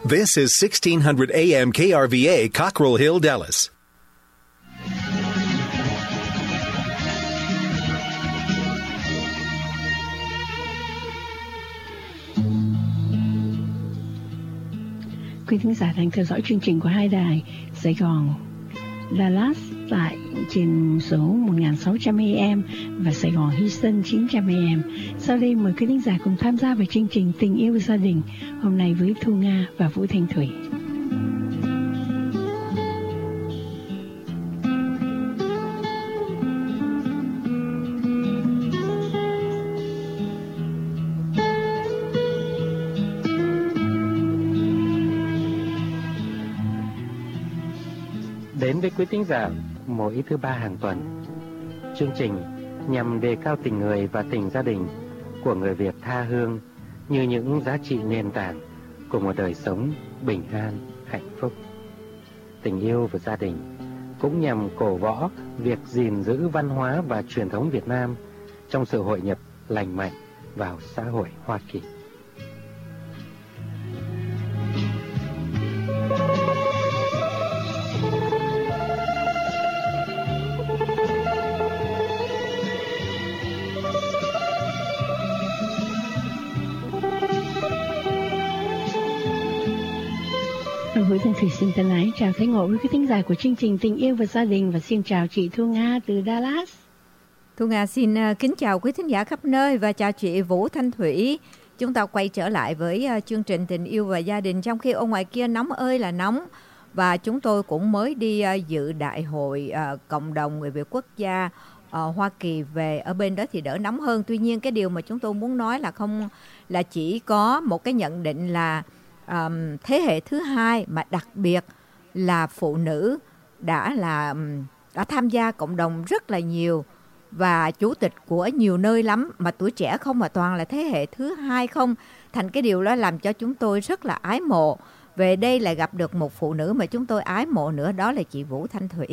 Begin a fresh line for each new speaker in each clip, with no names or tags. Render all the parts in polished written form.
This is 1600 AM KRVA, Cockrell Hill, Dallas.
Quý thính giả đang theo dõi chương trình của hai đài Sài Gòn, Dallas tại trên số 1600 AM và Sài Gòn Houston 900 AM. Sau đây mời quý thính giả cùng tham gia vào chương trình Tình yêu gia đình hôm nay với Thu Nga và Vũ Thanh Thủy.
Đến với quý thính giả mỗi thứ ba hàng tuần, chương trình nhằm đề cao tình người và tình gia đình của người Việt tha hương như những giá trị nền tảng của một đời sống bình an, hạnh phúc. Tình yêu và gia đình cũng nhằm cổ võ việc gìn giữ văn hóa và truyền thống Việt Nam trong sự hội nhập lành mạnh vào xã hội Hoa Kỳ.
Vũ Thanh Thủy xin thân ái chào thấy ngộ với quý thính giả của chương trình Tình yêu và gia đình và xin chào chị Thu Nga từ Dallas.
Thu Nga xin kính chào quý thính giả khắp nơi và chào chị Vũ Thanh Thủy. Chúng ta quay trở lại với chương trình Tình yêu và gia đình trong khi ở ngoài kia nóng ơi là nóng. Và chúng tôi cũng mới đi dự đại hội cộng đồng người Việt quốc gia Hoa Kỳ về, ở bên đó thì đỡ nóng hơn. Tuy nhiên cái điều mà chúng tôi muốn nói là không là chỉ có một cái nhận định là thế hệ thứ hai mà đặc biệt là phụ nữ đã tham gia cộng đồng rất là nhiều và chủ tịch của nhiều nơi lắm, mà tuổi trẻ không mà toàn là thế hệ thứ hai không. Thành cái điều đó làm cho chúng tôi rất là ái mộ. Về đây lại gặp được một phụ nữ mà chúng tôi ái mộ nữa, đó là chị Vũ Thanh Thủy.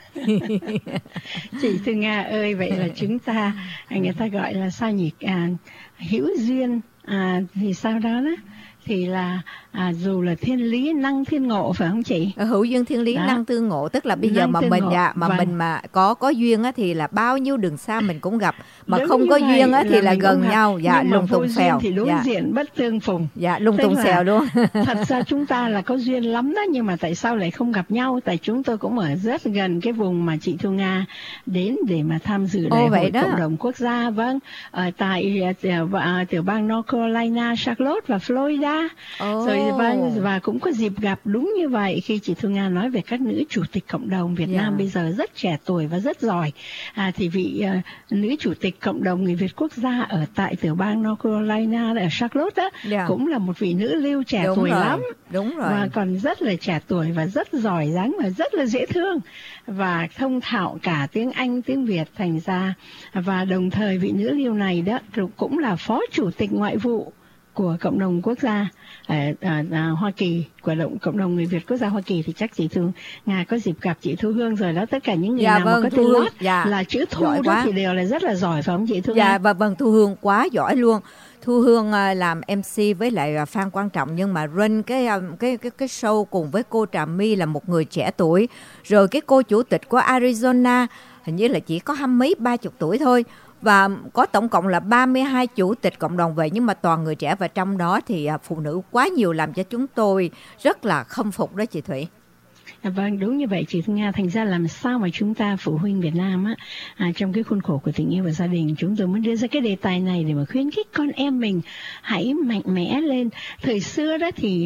Chị Thu Nga ơi, vậy là chúng ta, người ta gọi là sao nhỉ, hữu duyên thì sau đó đó thì là dù là thiên lý năng thiên ngộ, phải không chị?
Hữu duyên thiên lý năng tương ngộ, tức là bây giờ mà mình mình mà có duyên á thì là bao nhiêu đường xa mình cũng gặp, mà đúng không có duyên á thì là gần nhau. Dạ, lùng tùng xèo
thì đối diện bất tương phùng.
Dạ, lùng tùng xèo luôn.
Thật ra chúng ta là có duyên lắm đó, nhưng mà tại sao lại không gặp nhau? Tại chúng tôi cũng ở rất gần cái vùng mà chị Thu Nga đến để mà tham dự đại hội cộng đồng quốc gia. Vâng, ở tại tiểu bang North Carolina, Charlotte và Florida. Rồi và cũng có dịp gặp đúng như vậy khi chị Thu Nga nói về các nữ chủ tịch cộng đồng Việt Nam bây giờ rất trẻ tuổi và rất giỏi. Thì vị nữ chủ tịch cộng đồng người Việt quốc gia ở tại tiểu bang North Carolina ở Charlotte cũng là một vị nữ lưu trẻ tuổi lắm.
Đúng rồi.
Và còn rất là trẻ tuổi và rất giỏi giang và rất là dễ thương và thông thạo cả tiếng Anh, tiếng Việt thành ra. Và đồng thời vị nữ lưu này đó cũng là phó chủ tịch ngoại vụ của cộng đồng quốc gia Hoa Kỳ, của cộng đồng người Việt quốc gia Hoa Kỳ. Thì chắc chị Thu Nga có dịp gặp chị Thu Hương rồi đó. Tất cả những người nào mà có tên lót là chữ Thu đó thì đều là rất là giỏi, phải không chị Thu Nga?
Vâng, Thu Hương quá giỏi luôn. Thu Hương làm MC với lại Phan Quang Trọng, nhưng mà run cái show cùng với cô Trà My là một người trẻ tuổi. Rồi cái cô chủ tịch của Arizona hình như là chỉ có 20-30 tuổi thôi. Và có tổng cộng là 32 chủ tịch cộng đồng vậy, nhưng mà toàn người trẻ, và trong đó thì phụ nữ quá nhiều, làm cho chúng tôi rất là khâm phục đó chị Thủy.
Vâng, đúng như vậy chị Thu Nga. Thành ra làm sao mà chúng ta phụ huynh Việt Nam trong cái khuôn khổ của tình yêu và gia đình, chúng tôi muốn đưa ra cái đề tài này để mà khuyến khích con em mình hãy mạnh mẽ lên. Thời xưa đó thì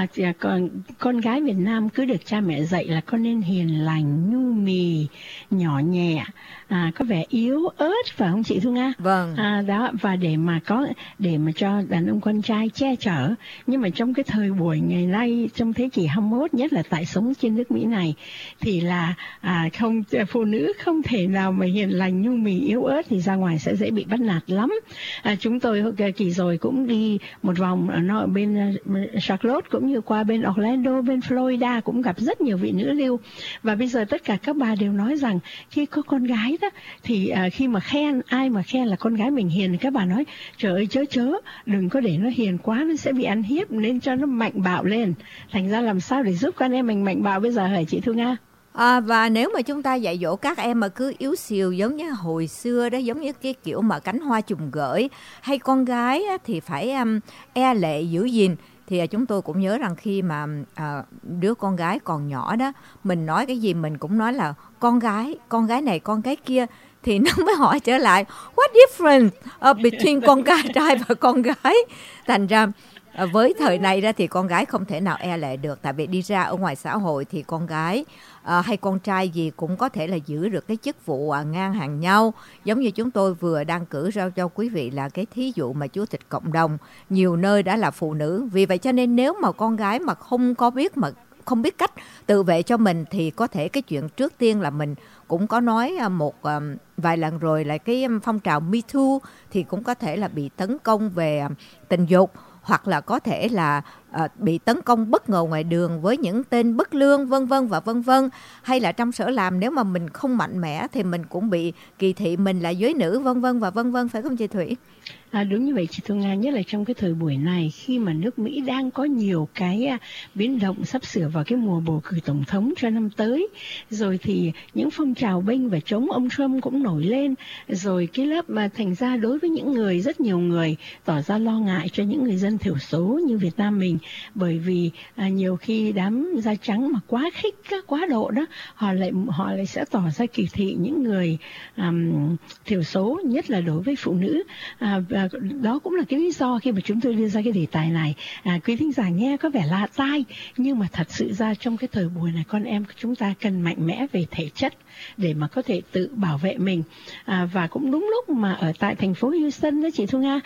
con gái Việt Nam cứ được cha mẹ dạy là con nên hiền lành, nhu mì, nhỏ nhẹ, có vẻ yếu ớt, phải không chị Thu Nga?
Vâng.
Đó, và để mà cho đàn ông con trai che chở. Nhưng mà trong cái thời buổi ngày nay, trong thế kỷ 21, nhất là tại sống trên nước Mỹ này, thì là phụ nữ không thể nào mà hiền lành, nhu mì, yếu ớt thì ra ngoài sẽ dễ bị bắt nạt lắm. Chúng tôi kỳ rồi cũng đi một vòng ở bên Charlotte cũng như qua bên Orlando, bên Florida, cũng gặp rất nhiều vị nữ lưu. Và bây giờ tất cả các bà đều nói rằng khi có con gái á, thì khi mà khen, ai mà khen là con gái mình hiền thì các bà nói trời ơi chớ, đừng có để nó hiền quá, nó sẽ bị ăn hiếp, nên cho nó mạnh bạo lên. Thành ra làm sao để giúp con em mình mạnh bạo bây giờ hả chị Thu Nga?
Và nếu mà chúng ta dạy dỗ các em mà cứ yếu xìu giống như hồi xưa đó, giống như cái kiểu mà cánh hoa chùm gởi, hay con gái thì phải e lệ giữ gìn, thì chúng tôi cũng nhớ rằng khi mà đứa con gái còn nhỏ đó, mình nói cái gì mình cũng nói là con gái này, con gái kia, thì nó mới hỏi trở lại what difference between con trai và con gái. Thành ra với thời này ra thì con gái không thể nào e lệ được, tại vì đi ra ở ngoài xã hội thì con gái hay con trai gì cũng có thể là giữ được cái chức vụ ngang hàng nhau. Giống như chúng tôi vừa đang cử ra cho quý vị là cái thí dụ mà Chúa Tịch Cộng đồng, nhiều nơi đã là phụ nữ. Vì vậy cho nên nếu mà con gái mà không biết cách tự vệ cho mình, thì có thể cái chuyện trước tiên là mình cũng có nói vài lần rồi, là cái phong trào Me Too thì cũng có thể là bị tấn công về tình dục, hoặc là có thể là bị tấn công bất ngờ ngoài đường với những tên bất lương, vân vân và vân vân. Hay là trong sở làm, nếu mà mình không mạnh mẽ thì mình cũng bị kỳ thị mình là giới nữ, vân vân và vân vân, phải không chị Thủy?
Đúng như vậy chị Thu Nga, nhất là trong cái thời buổi này khi mà nước Mỹ đang có nhiều cái biến động, sắp sửa vào cái mùa bầu cử tổng thống cho năm tới, rồi thì những phong trào bênh và chống ông Trump cũng nổi lên, rồi cái lớp mà thành ra đối với những người, rất nhiều người tỏ ra lo ngại cho những người dân thiểu số như Việt Nam mình, bởi vì nhiều khi đám da trắng mà quá khích, quá độ đó, họ lại sẽ tỏ ra kỳ thị những người thiểu số, nhất là đối với phụ nữ. Và đó cũng là cái lý do khi mà chúng tôi đưa ra cái đề tài này. Quý thính giả nghe có vẻ lạ tai, nhưng mà thật sự ra trong cái thời buổi này, con em chúng ta cần mạnh mẽ về thể chất để mà có thể tự bảo vệ mình. Và cũng đúng lúc mà ở tại thành phố Houston đó chị Thu Nga,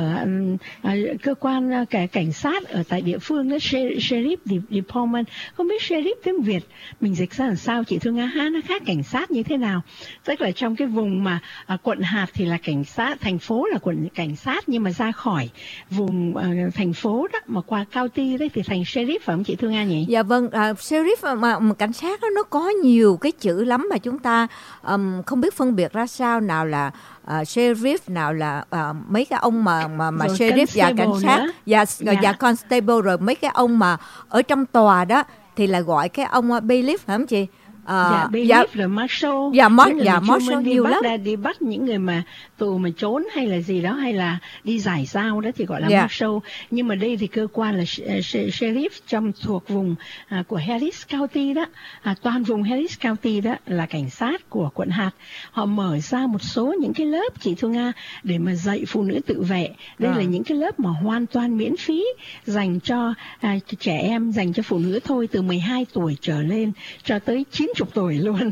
ở cơ quan cảnh sát ở tại địa phương đó, Sheriff Department, không biết Sheriff tiếng Việt mình dịch ra làm sao chị Thu Nga ha, nó khác cảnh sát như thế nào? Tức là trong cái vùng mà quận hạt thì là cảnh sát, thành phố là quận cảnh sát, nhưng mà ra khỏi vùng thành phố đó mà qua county đấy thì thành sheriff, phải không chị Thu Nga nhỉ?
Dạ vâng, sheriff mà cảnh sát đó, nó có nhiều cái chữ lắm mà chúng ta không biết phân biệt ra sao, nào là sheriff, nào là mấy cái ông mà sheriff và cảnh sát và constable, rồi mấy cái ông mà ở trong tòa đó thì là gọi cái ông bailiff, phải không chị?
Rồi marshal,
marshal nhiều lắm,
đi bắt những người mà tù mà trốn hay là gì đó, hay là đi giải giao đó thì gọi là marshal. Nhưng mà đây thì cơ quan là sheriff trong thuộc vùng của Harris County đó, toàn vùng Harris County đó là cảnh sát của quận hạt. Họ mở ra một số những cái lớp chị Thu Nga để mà dạy phụ nữ tự vệ. Đây là những cái lớp mà hoàn toàn miễn phí dành cho trẻ em, dành cho phụ nữ thôi, từ 12 tuổi trở lên cho tới 90 tuổi luôn.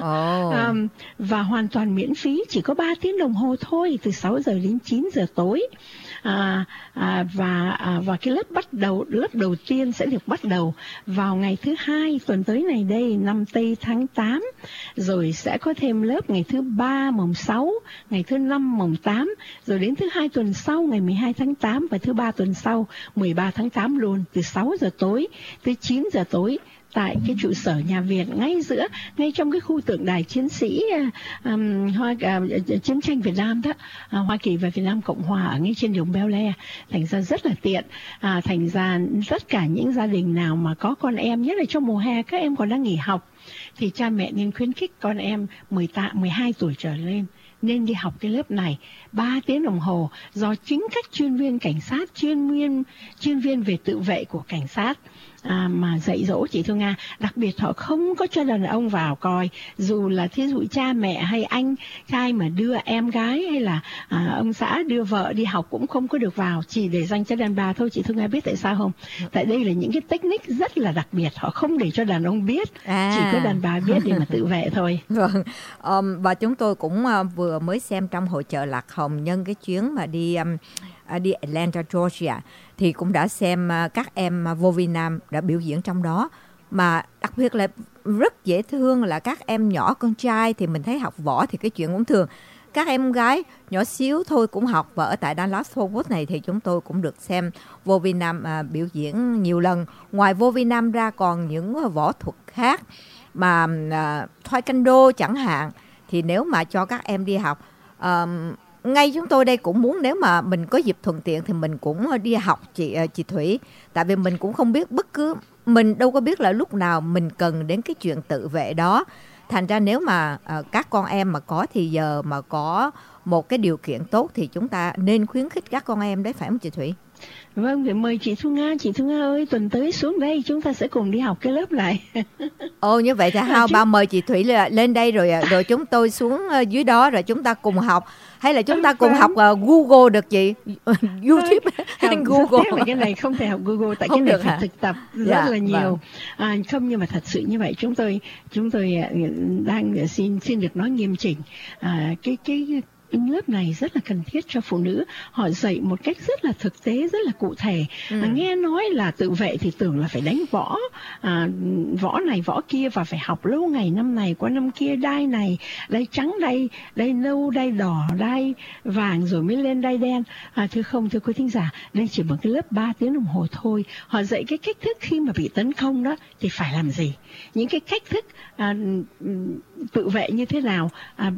Và hoàn toàn miễn phí, chỉ có 3 tiếng đồng hồ thôi, từ 6 giờ đến 9 giờ tối. Và cái lớp đầu tiên sẽ được bắt đầu vào ngày thứ 2 tuần tới này đây, 5 tây tháng 8, rồi sẽ có thêm lớp ngày thứ 3 mùng 6, ngày thứ 5 mùng 8, rồi đến thứ 2 tuần sau ngày 12 tháng 8 và thứ 3 tuần sau 13 tháng 8 luôn, từ 6 giờ tối tới 9 giờ tối tại cái trụ sở nhà Việt, ngay trong cái khu tượng đài chiến sĩ chiến tranh Việt Nam đó, Hoa Kỳ và Việt Nam Cộng Hòa, ở ngay trên đường Bel Air. Thành ra rất là tiện. Thành ra tất cả những gia đình nào mà có con em, nhất là trong mùa hè các em còn đang nghỉ học, thì cha mẹ nên khuyến khích con em 12 tuổi trở lên nên đi học cái lớp này 3 tiếng đồng hồ, do chính các chuyên viên cảnh sát, chuyên viên về tự vệ của cảnh sát mà dạy dỗ chị Thu Nga. Đặc biệt họ không có cho đàn ông vào coi, dù là thí dụ cha mẹ hay anh trai mà đưa em gái hay là ông xã đưa vợ đi học cũng không có được vào, chỉ để dành cho đàn bà thôi. Chị Thu Nga biết tại sao không? Tại đây là những cái technique rất là đặc biệt, họ không để cho đàn ông biết, chỉ có đàn bà biết để mà tự vệ thôi.
Vâng, và chúng tôi cũng vừa mới xem trong hội chợ Lạc Hồng, nhân cái chuyến mà đi Atlanta, Georgia, thì cũng đã xem các em vô vi nam đã biểu diễn trong đó. Mà đặc biệt là rất dễ thương là các em nhỏ con trai thì mình thấy học võ thì cái chuyện cũng thường. Các em gái nhỏ xíu thôi cũng học, và ở tại Dallas Fort Worth này thì chúng tôi cũng được xem vô vi nam biểu diễn nhiều lần. Ngoài vô vi nam ra còn những võ thuật khác mà Taekwondo chẳng hạn, thì nếu mà cho các em đi học, ngay chúng tôi đây cũng muốn nếu mà mình có dịp thuận tiện thì mình cũng đi học chị Thủy. Tại vì mình cũng không biết mình đâu có biết là lúc nào mình cần đến cái chuyện tự vệ đó. Thành ra nếu mà các con em mà có thì giờ mà có một cái điều kiện tốt thì chúng ta nên khuyến khích các con em đấy, phải không chị Thủy?
Vâng, để mời chị Thu Nga. Chị Thu Nga ơi, tuần tới xuống đây chúng ta sẽ cùng đi học cái lớp này.
Ồ, như vậy thì bao mời chị Thủy lên đây rồi chúng tôi xuống dưới đó rồi chúng ta cùng học. Hay là chúng ta cùng học Google được chị? YouTube hay Google?
Cái này không thể học Google, tại cái này phải thực tập rất là nhiều. Không, nhưng mà thật sự như vậy chúng tôi đang xin được nói nghiêm chỉnh. Cái lớp này rất là cần thiết cho phụ nữ. Họ dạy một cách rất là thực tế, rất là cụ thể. Nghe nói là tự vệ thì tưởng là phải đánh võ, võ này võ kia, và phải học lâu ngày, năm này qua năm kia, đai này, đai trắng, đai nâu, đai đỏ, đai vàng, rồi mới lên đai đen. Thưa quý thính giả, đây chỉ một cái lớp 3 tiếng đồng hồ thôi. Họ dạy cái cách thức khi mà bị tấn công đó thì phải làm gì, những cái cách thức tự vệ như thế nào,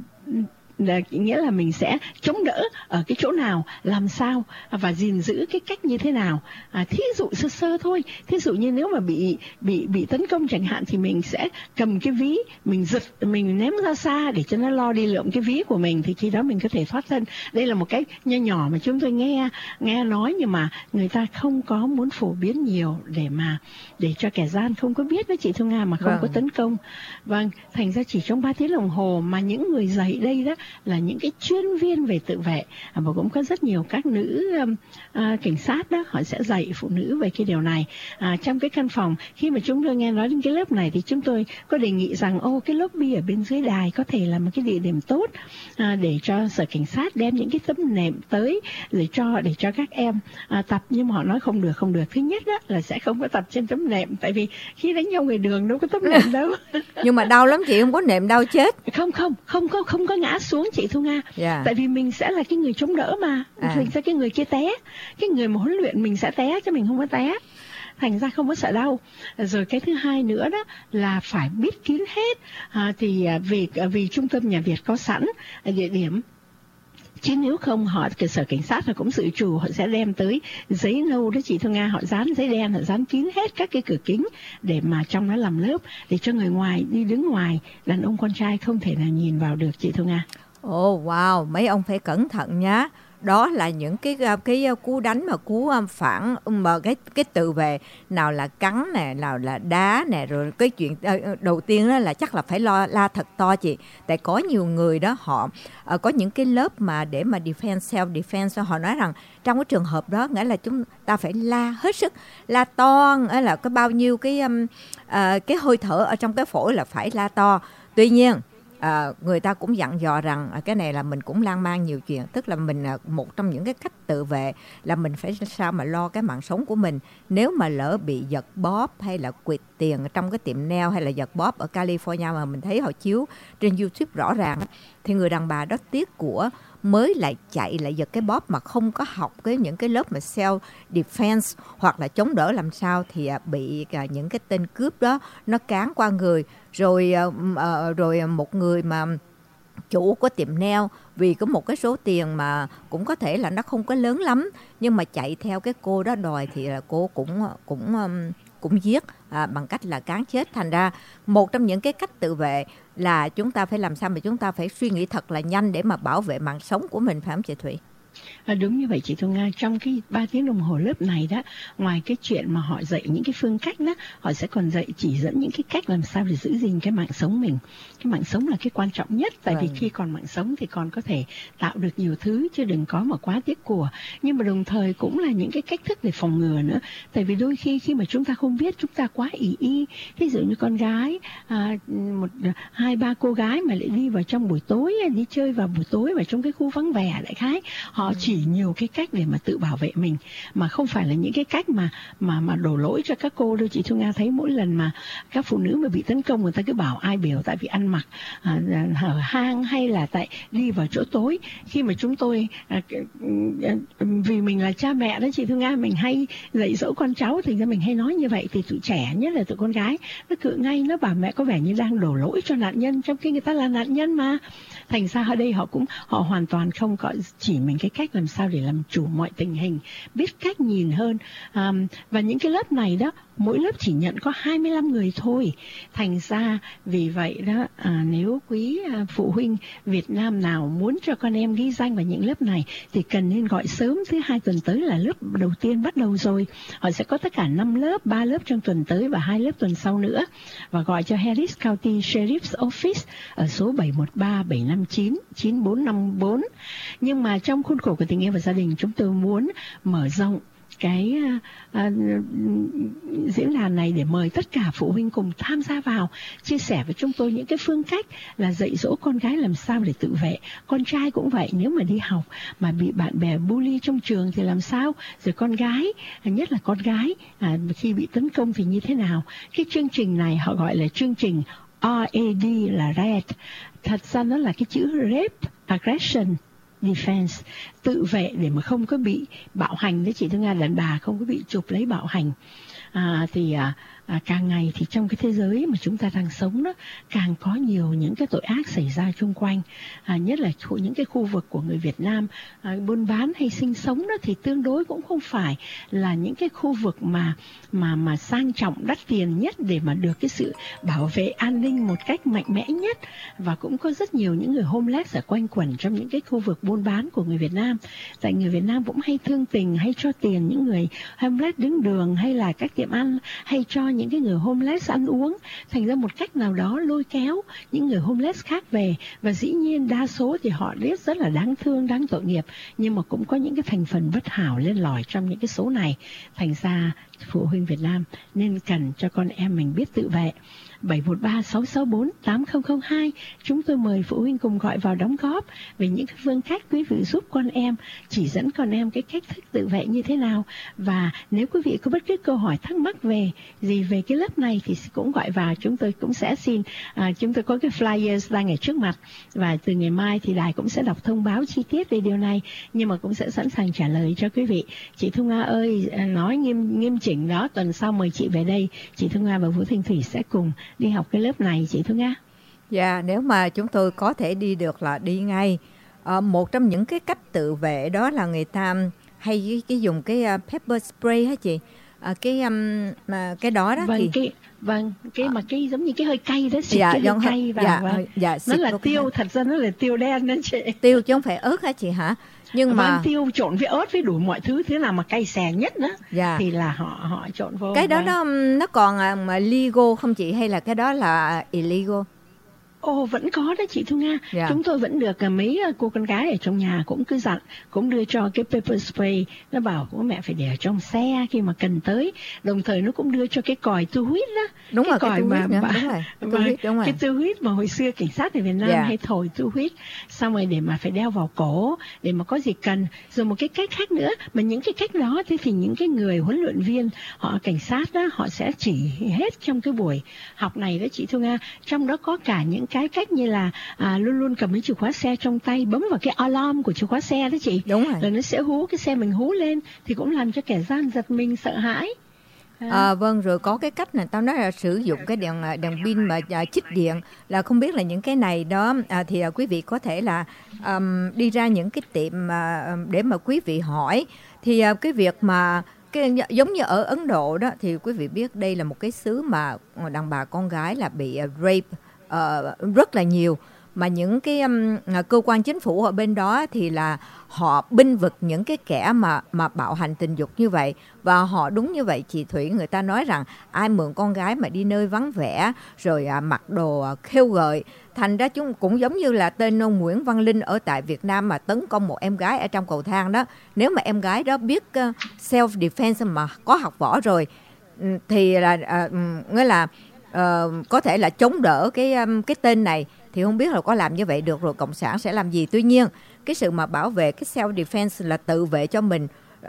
nghĩa là mình sẽ chống đỡ ở cái chỗ nào, làm sao, và gìn giữ cái cách như thế nào. Thí dụ sơ thôi, thí dụ như nếu mà bị tấn công chẳng hạn thì mình sẽ cầm cái ví, mình giật, mình ném ra xa để cho nó lo đi lượm cái ví của mình, thì khi đó mình có thể thoát thân. Đây là một cái nho nhỏ mà chúng tôi nghe nói, nhưng mà người ta không có muốn phổ biến nhiều để cho kẻ gian không có biết đó chị Thu Nga, mà không có tấn công. Vâng, thành ra chỉ trong 3 tiếng đồng hồ mà những người dạy đây đó là những cái chuyên viên về tự vệ, và cũng có rất nhiều các nữ cảnh sát đó, họ sẽ dạy phụ nữ về cái điều này. Trong cái căn phòng, khi mà chúng tôi nghe nói đến cái lớp này thì chúng tôi có đề nghị rằng cái lobby ở bên dưới đài có thể là một cái địa điểm tốt để cho sở cảnh sát đem những cái tấm nệm tới để cho các em tập. Nhưng mà họ nói không được. Thứ nhất đó là sẽ không có tập trên tấm nệm, tại vì khi đánh nhau ngoài đường đâu có tấm nệm đâu. Nhưng
mà đau lắm chị, không có nệm đau chết.
Không có ngã xuống chị Thu Nga. Tại vì mình sẽ là cái người chống đỡ mà. Mình sẽ cái người kia té, cái người mà huấn luyện mình sẽ té chứ mình không có té. Thành ra không có sợ đau. Rồi cái thứ hai nữa đó là phải biết kín hết. Vì trung tâm nhà Việt có sẵn địa điểm, chứ nếu không cơ sở cảnh sát họ cũng dự trù, họ sẽ đem tới giấy nâu đó chị Thu Nga, họ dán giấy đen, họ dán kín hết các cái cửa kính để mà trong nó làm lớp, để cho người ngoài đi đứng ngoài, đàn ông con trai không thể nào nhìn vào được chị Thu Nga.
Wow, mấy ông phải cẩn thận nhá. Đó là những cái cú đánh mà cú phản mà cái tự vệ, nào là cắn nè, nào là đá nè, rồi cái chuyện đầu tiên đó là chắc là phải la thật to chị. Tại có nhiều người đó họ có những cái lớp mà để mà self defense, họ nói rằng trong cái trường hợp đó nghĩa là chúng ta phải la hết sức, la to, là có bao nhiêu cái hơi thở ở trong cái phổi là phải la to. Tuy nhiên người ta cũng dặn dò rằng cái này là mình cũng lan man nhiều chuyện, tức là mình một trong những cái cách tự vệ là mình phải sao mà lo cái mạng sống của mình. Nếu mà lỡ bị giật bóp hay là quỵt tiền trong cái tiệm nail, hay là giật bóp ở California mà mình thấy họ chiếu trên YouTube rõ ràng, thì người đàn bà đó tiếc của mới lại chạy lại giật cái bóp mà không có học những cái lớp mà self defense hoặc là chống đỡ làm sao, thì bị những cái tên cướp đó nó cán qua người. Rồi một người mà chủ của tiệm nail, vì có một cái số tiền mà cũng có thể là nó không có lớn lắm, nhưng mà chạy theo cái cô đó đòi, thì là cô cũng giết bằng cách là cán chết. Thành ra một trong những cái cách tự vệ là chúng ta phải làm sao mà chúng ta phải suy nghĩ thật là nhanh để mà bảo vệ mạng sống của mình, phải không chị Thủy?
Đúng như vậy chị Thu Nga. Trong cái 3 tiếng đồng hồ lớp này đó, ngoài cái chuyện mà họ dạy những cái phương cách đó, họ sẽ còn chỉ dẫn những cái cách làm sao để giữ gìn cái mạng sống mình. Cái mạng sống là cái quan trọng nhất, tại vì khi còn mạng sống thì còn có thể tạo được nhiều thứ, chứ đừng có mà quá tiếc của. Nhưng mà đồng thời cũng là những cái cách thức để phòng ngừa nữa. Tại vì đôi khi mà chúng ta không biết, chúng ta quá ỷ y. Ví dụ như con gái, 2-3 cô gái mà lại đi vào trong buổi tối, đi chơi vào buổi tối vào trong cái khu vắng vẻ đại khái, họ chỉ nhiều cái cách để mà tự bảo vệ mình, mà không phải là những cái cách mà đổ lỗi cho các cô đâu. Chị Thu Nga thấy mỗi lần mà các phụ nữ mà bị tấn công, người ta cứ bảo ai biểu tại vì ăn mặc hở hang, hay là tại đi vào chỗ tối. Khi mà chúng tôi vì mình là cha mẹ đó chị Thu Nga, mình hay dạy dỗ con cháu, thì ra mình hay nói như vậy, thì tụi trẻ, nhất là tụi con gái, nó cự ngay, nó bảo mẹ có vẻ như đang đổ lỗi cho nạn nhân, trong khi người ta là nạn nhân mà. Thành ra ở đây họ hoàn toàn không có chỉ mình cái cách làm sao để làm chủ mọi tình hình, biết cách nhìn hơn. Và những cái lớp này đó, mỗi lớp chỉ nhận có 25 người thôi. Thành ra vì vậy đó, nếu quý phụ huynh Việt Nam nào muốn cho con em ghi danh vào những lớp này thì cần nên gọi sớm. Thứ 2 tuần tới là lớp đầu tiên bắt đầu rồi. Họ sẽ có tất cả 5 lớp, 3 lớp trong tuần tới và 2 lớp tuần sau nữa. Và gọi cho Harris County Sheriff's Office ở số 713-759-9454. Nhưng mà trong khuôn khổ của Tình Yêu và Gia Đình, chúng tôi muốn mở rộng cái diễn đàn này để mời tất cả phụ huynh cùng tham gia vào, chia sẻ với chúng tôi những cái phương cách là dạy dỗ con gái làm sao để tự vệ. Con trai cũng vậy, nếu mà đi học mà bị bạn bè bully trong trường thì làm sao, rồi con gái, nhất là con gái khi bị tấn công thì như thế nào. Cái chương trình này họ gọi là chương trình RAD, là RAD, thật ra nó là cái chữ Rape Aggression Defense, tự vệ để mà không có bị bạo hành đấy chị Thu Nga, đàn bà không có bị chụp lấy bạo hành. Càng ngày thì trong cái thế giới mà chúng ta đang sống đó, càng có nhiều những cái tội ác xảy ra xung quanh, nhất là những cái khu vực của người Việt Nam buôn bán hay sinh sống đó, thì tương đối cũng không phải là những cái khu vực mà sang trọng đắt tiền nhất để mà được cái sự bảo vệ an ninh một cách mạnh mẽ nhất. Và cũng có rất nhiều những người homeless ở quanh quẩn trong những cái khu vực buôn bán của người Việt Nam. Tại người Việt Nam cũng hay thương tình, hay cho tiền những người homeless đứng đường, hay là các tiệm ăn hay cho những cái người homeless ăn uống, thành ra một cách nào đó lôi kéo những người homeless khác về. Và dĩ nhiên đa số thì họ rất là đáng thương, đáng tội nghiệp, nhưng mà cũng có những cái thành phần bất hảo lên lỏi trong những cái số này. Thành ra phụ huynh Việt Nam nên cần cho con em mình biết tự vệ. 713-664-8002, chúng tôi mời phụ huynh cùng gọi vào đóng góp về những cái phương cách quý vị giúp con em, chỉ dẫn con em cái cách thức tự vệ như thế nào. Và nếu quý vị có bất cứ câu hỏi thắc mắc về cái lớp này thì cũng gọi vào, chúng tôi cũng sẽ xin, chúng tôi có cái flyers đang ở trước mặt, và từ ngày mai thì đài cũng sẽ đọc thông báo chi tiết về điều này, nhưng mà cũng sẽ sẵn sàng trả lời cho quý vị. Chị Thu Nga ơi, nói nghiêm chỉnh đó, tuần sau mời chị về đây, chị Thu Nga và Vũ Thanh Thủy sẽ cùng đi học cái lớp này, chị Thu Nga.
Dạ, nếu mà chúng tôi có thể đi được là đi ngay. Một trong những cái cách tự vệ đó là người ta hay dùng cái pepper spray hả chị? Cái đó đó.
Vâng,
thì
cái giống như cái hơi cay đó, xịt cái hơi cay vào. Nó là tiêu, thật ra nó là tiêu đen đó chị.
Tiêu chứ không phải ớt hả chị hả? Nhưng mà
tiêu trộn với ớt với đủ mọi thứ, thế nào mà cay xè nhất đó thì là họ trộn vô.
Cái đó nó còn mà legal không chị, hay là cái đó là illegal?
Vẫn có đó chị Thu Nga. Chúng tôi vẫn được mấy cô con gái ở trong nhà cũng cứ dặn, cũng đưa cho cái pepper spray. Nó bảo bố mẹ phải để ở trong xe khi mà cần tới. Đồng thời nó cũng đưa cho cái còi tiêu huyết đó.
Đúng
cái
rồi,
còi
cái tiêu huyết nữa.
Cái tiêu huyết mà hồi xưa cảnh sát ở Việt Nam hay thổi tiêu huyết, xong rồi để mà phải đeo vào cổ để mà có gì cần. Rồi một cái cách khác nữa, mà những cái cách đó thì những cái người huấn luyện viên, họ cảnh sát đó, họ sẽ chỉ hết trong cái buổi học này đó chị Thu Nga. Trong đó có cả những cái cách như là luôn luôn cầm cái chìa khóa xe trong tay, bấm vào cái alarm của chìa khóa xe đó chị.
Đúng rồi.
Rồi nó sẽ hú, cái xe mình hú lên thì cũng làm cho kẻ gian giật mình sợ hãi.
Vâng, rồi có cái cách này tao nói là sử dụng cái đèn pin mà chích điện, là không biết là những cái này đó thì quý vị có thể là đi ra những cái tiệm để mà quý vị hỏi. Thì cái việc mà giống như ở Ấn Độ đó, thì quý vị biết đây là một cái xứ mà đàn bà con gái là bị rape rất là nhiều, mà những cái cơ quan chính phủ ở bên đó thì là họ bênh vực những cái kẻ mà bạo hành tình dục như vậy. Và họ đúng như vậy chị Thủy, người ta nói rằng ai mượn con gái mà đi nơi vắng vẻ rồi mặc đồ khêu gợi, thành ra chúng cũng giống như là tên ông Nguyễn Văn Linh ở tại Việt Nam mà tấn công một em gái ở trong cầu thang đó. Nếu mà em gái đó biết self defense mà có học võ rồi thì là nghĩa là có thể là chống đỡ cái tên này, thì không biết là có làm như vậy được rồi cộng sản sẽ làm gì. Tuy nhiên cái sự mà bảo vệ cái self defense là tự vệ cho mình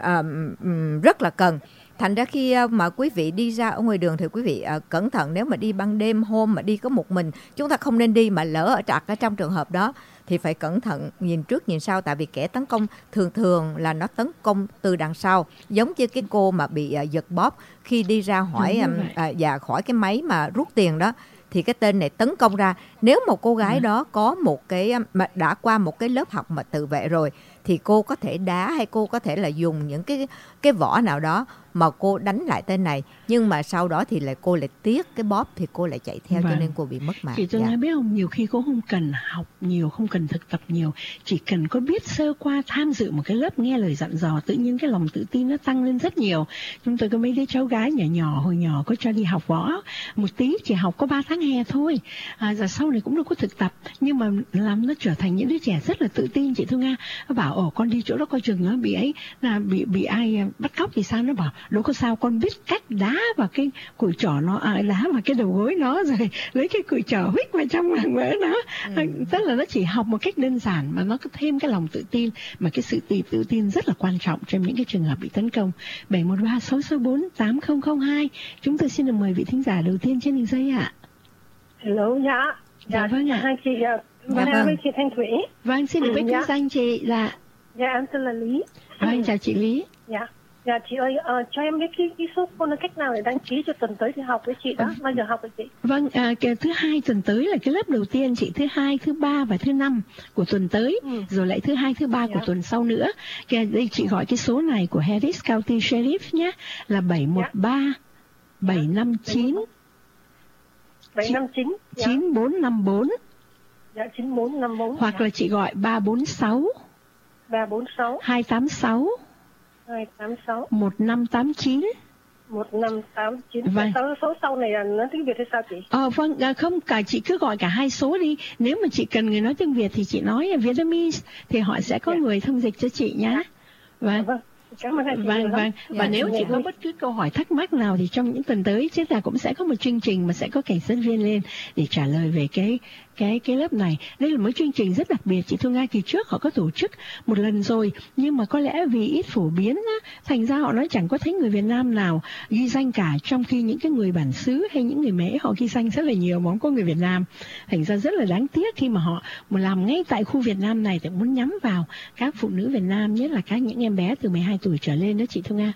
rất là cần. Thành ra khi mà quý vị đi ra ở ngoài đường thì quý vị cẩn thận. Nếu mà đi ban đêm hôm mà đi có một mình, chúng ta không nên đi, mà lỡ ở trặc ở trong trường hợp đó thì phải cẩn thận, nhìn trước nhìn sau, tại vì kẻ tấn công thường là nó tấn công từ đằng sau, giống như cái cô mà bị giật bóp khi đi ra hỏi khỏi cái máy mà rút tiền đó, thì cái tên này tấn công ra. Nếu một cô gái đó có một cái mà đã qua một cái lớp học mà tự vệ rồi, thì cô có thể đá hay cô có thể là dùng những cái vỏ nào đó mà cô đánh lại tên này, nhưng mà sau đó thì lại cô lại tiếc cái bóp thì cô lại chạy theo, cho nên cô bị mất mạng.
Chị Tương biết không, nhiều khi cô không cần học nhiều, không cần thực tập nhiều, chỉ cần có biết sơ qua tham dự một cái lớp nghe lời dặn dò, tự nhiên cái lòng tự tin nó tăng lên rất nhiều. Chúng tôi có mấy đứa cháu gái nhỏ hồi nhỏ có cho đi học võ một tí, chỉ học có 3 tháng hè thôi, rồi sau này cũng đâu có thực tập, nhưng mà làm nó trở thành những đứa trẻ rất là tự tin. Chị Thương Nga nó bảo con đi chỗ đó coi chừng nó bị ấy là bị ai bắt cóc thì sao, nó bảo đâu có sao, con biết cách đá vào cái cùi chỏ nó, đá vào cái đầu gối nó, rồi lấy cái cùi chỏ huých vào trong màng vỡ nó. Tức là nó chỉ học một cách đơn giản mà nó có thêm cái lòng tự tin, mà cái sự tự tin rất là quan trọng trong những cái trường hợp bị tấn công. 713-664-8002. Chúng tôi xin được mời vị thính giả đầu tiên trên đường dây ạ.
Hello, dạ
vâng ạ.
Hai chị, với chị Thanh Thủy.
Vâng, xin được biết cái danh chị là.
Dạ, em tên là Lý.
Vâng, chào chị Lý.
Dạ chị ơi, cho em biết cái số phone là cách nào để đăng ký cho tuần tới thì học với chị đó, bao giờ học với chị?
Vâng, cái thứ hai tuần tới là cái lớp đầu tiên chị, thứ hai, thứ ba và thứ năm của tuần tới, rồi lại thứ hai, thứ ba của tuần sau nữa. Đây chị gọi cái số này của Harris County Sheriff nhé, là 713-759 9454.
Dạ 9454.
Hoặc là chị gọi 346 286 1589.
1589.
Vâng.
Số sau này là nói tiếng Việt hay sao chị?
Vâng, không, chị cứ gọi cả hai số đi. Nếu mà chị cần người nói tiếng Việt thì chị nói Vietnamese thì họ sẽ có người thông dịch cho chị nhé. Vâng.
Cảm ơn chị.
Vâng. Và nếu chị có bất cứ câu hỏi thắc mắc nào thì trong những tuần tới chúng ta cũng sẽ có một chương trình mà sẽ có cảnh sát viên lên để trả lời về cái lớp này. Đây là một chương trình rất đặc biệt. Chị Thu Nga kỳ trước họ có tổ chức một lần rồi, nhưng mà có lẽ vì ít phổ biến á, thành ra họ nói chẳng có thấy người Việt Nam nào ghi danh cả, trong khi những cái người bản xứ hay những người Mễ họ ghi danh rất là nhiều mà không có người Việt Nam. Thành ra rất là đáng tiếc khi mà họ mà làm ngay tại khu Việt Nam này để muốn nhắm vào các phụ nữ Việt Nam, nhất là các những em bé từ 12 tuổi trở lên đó chị Thu Nga.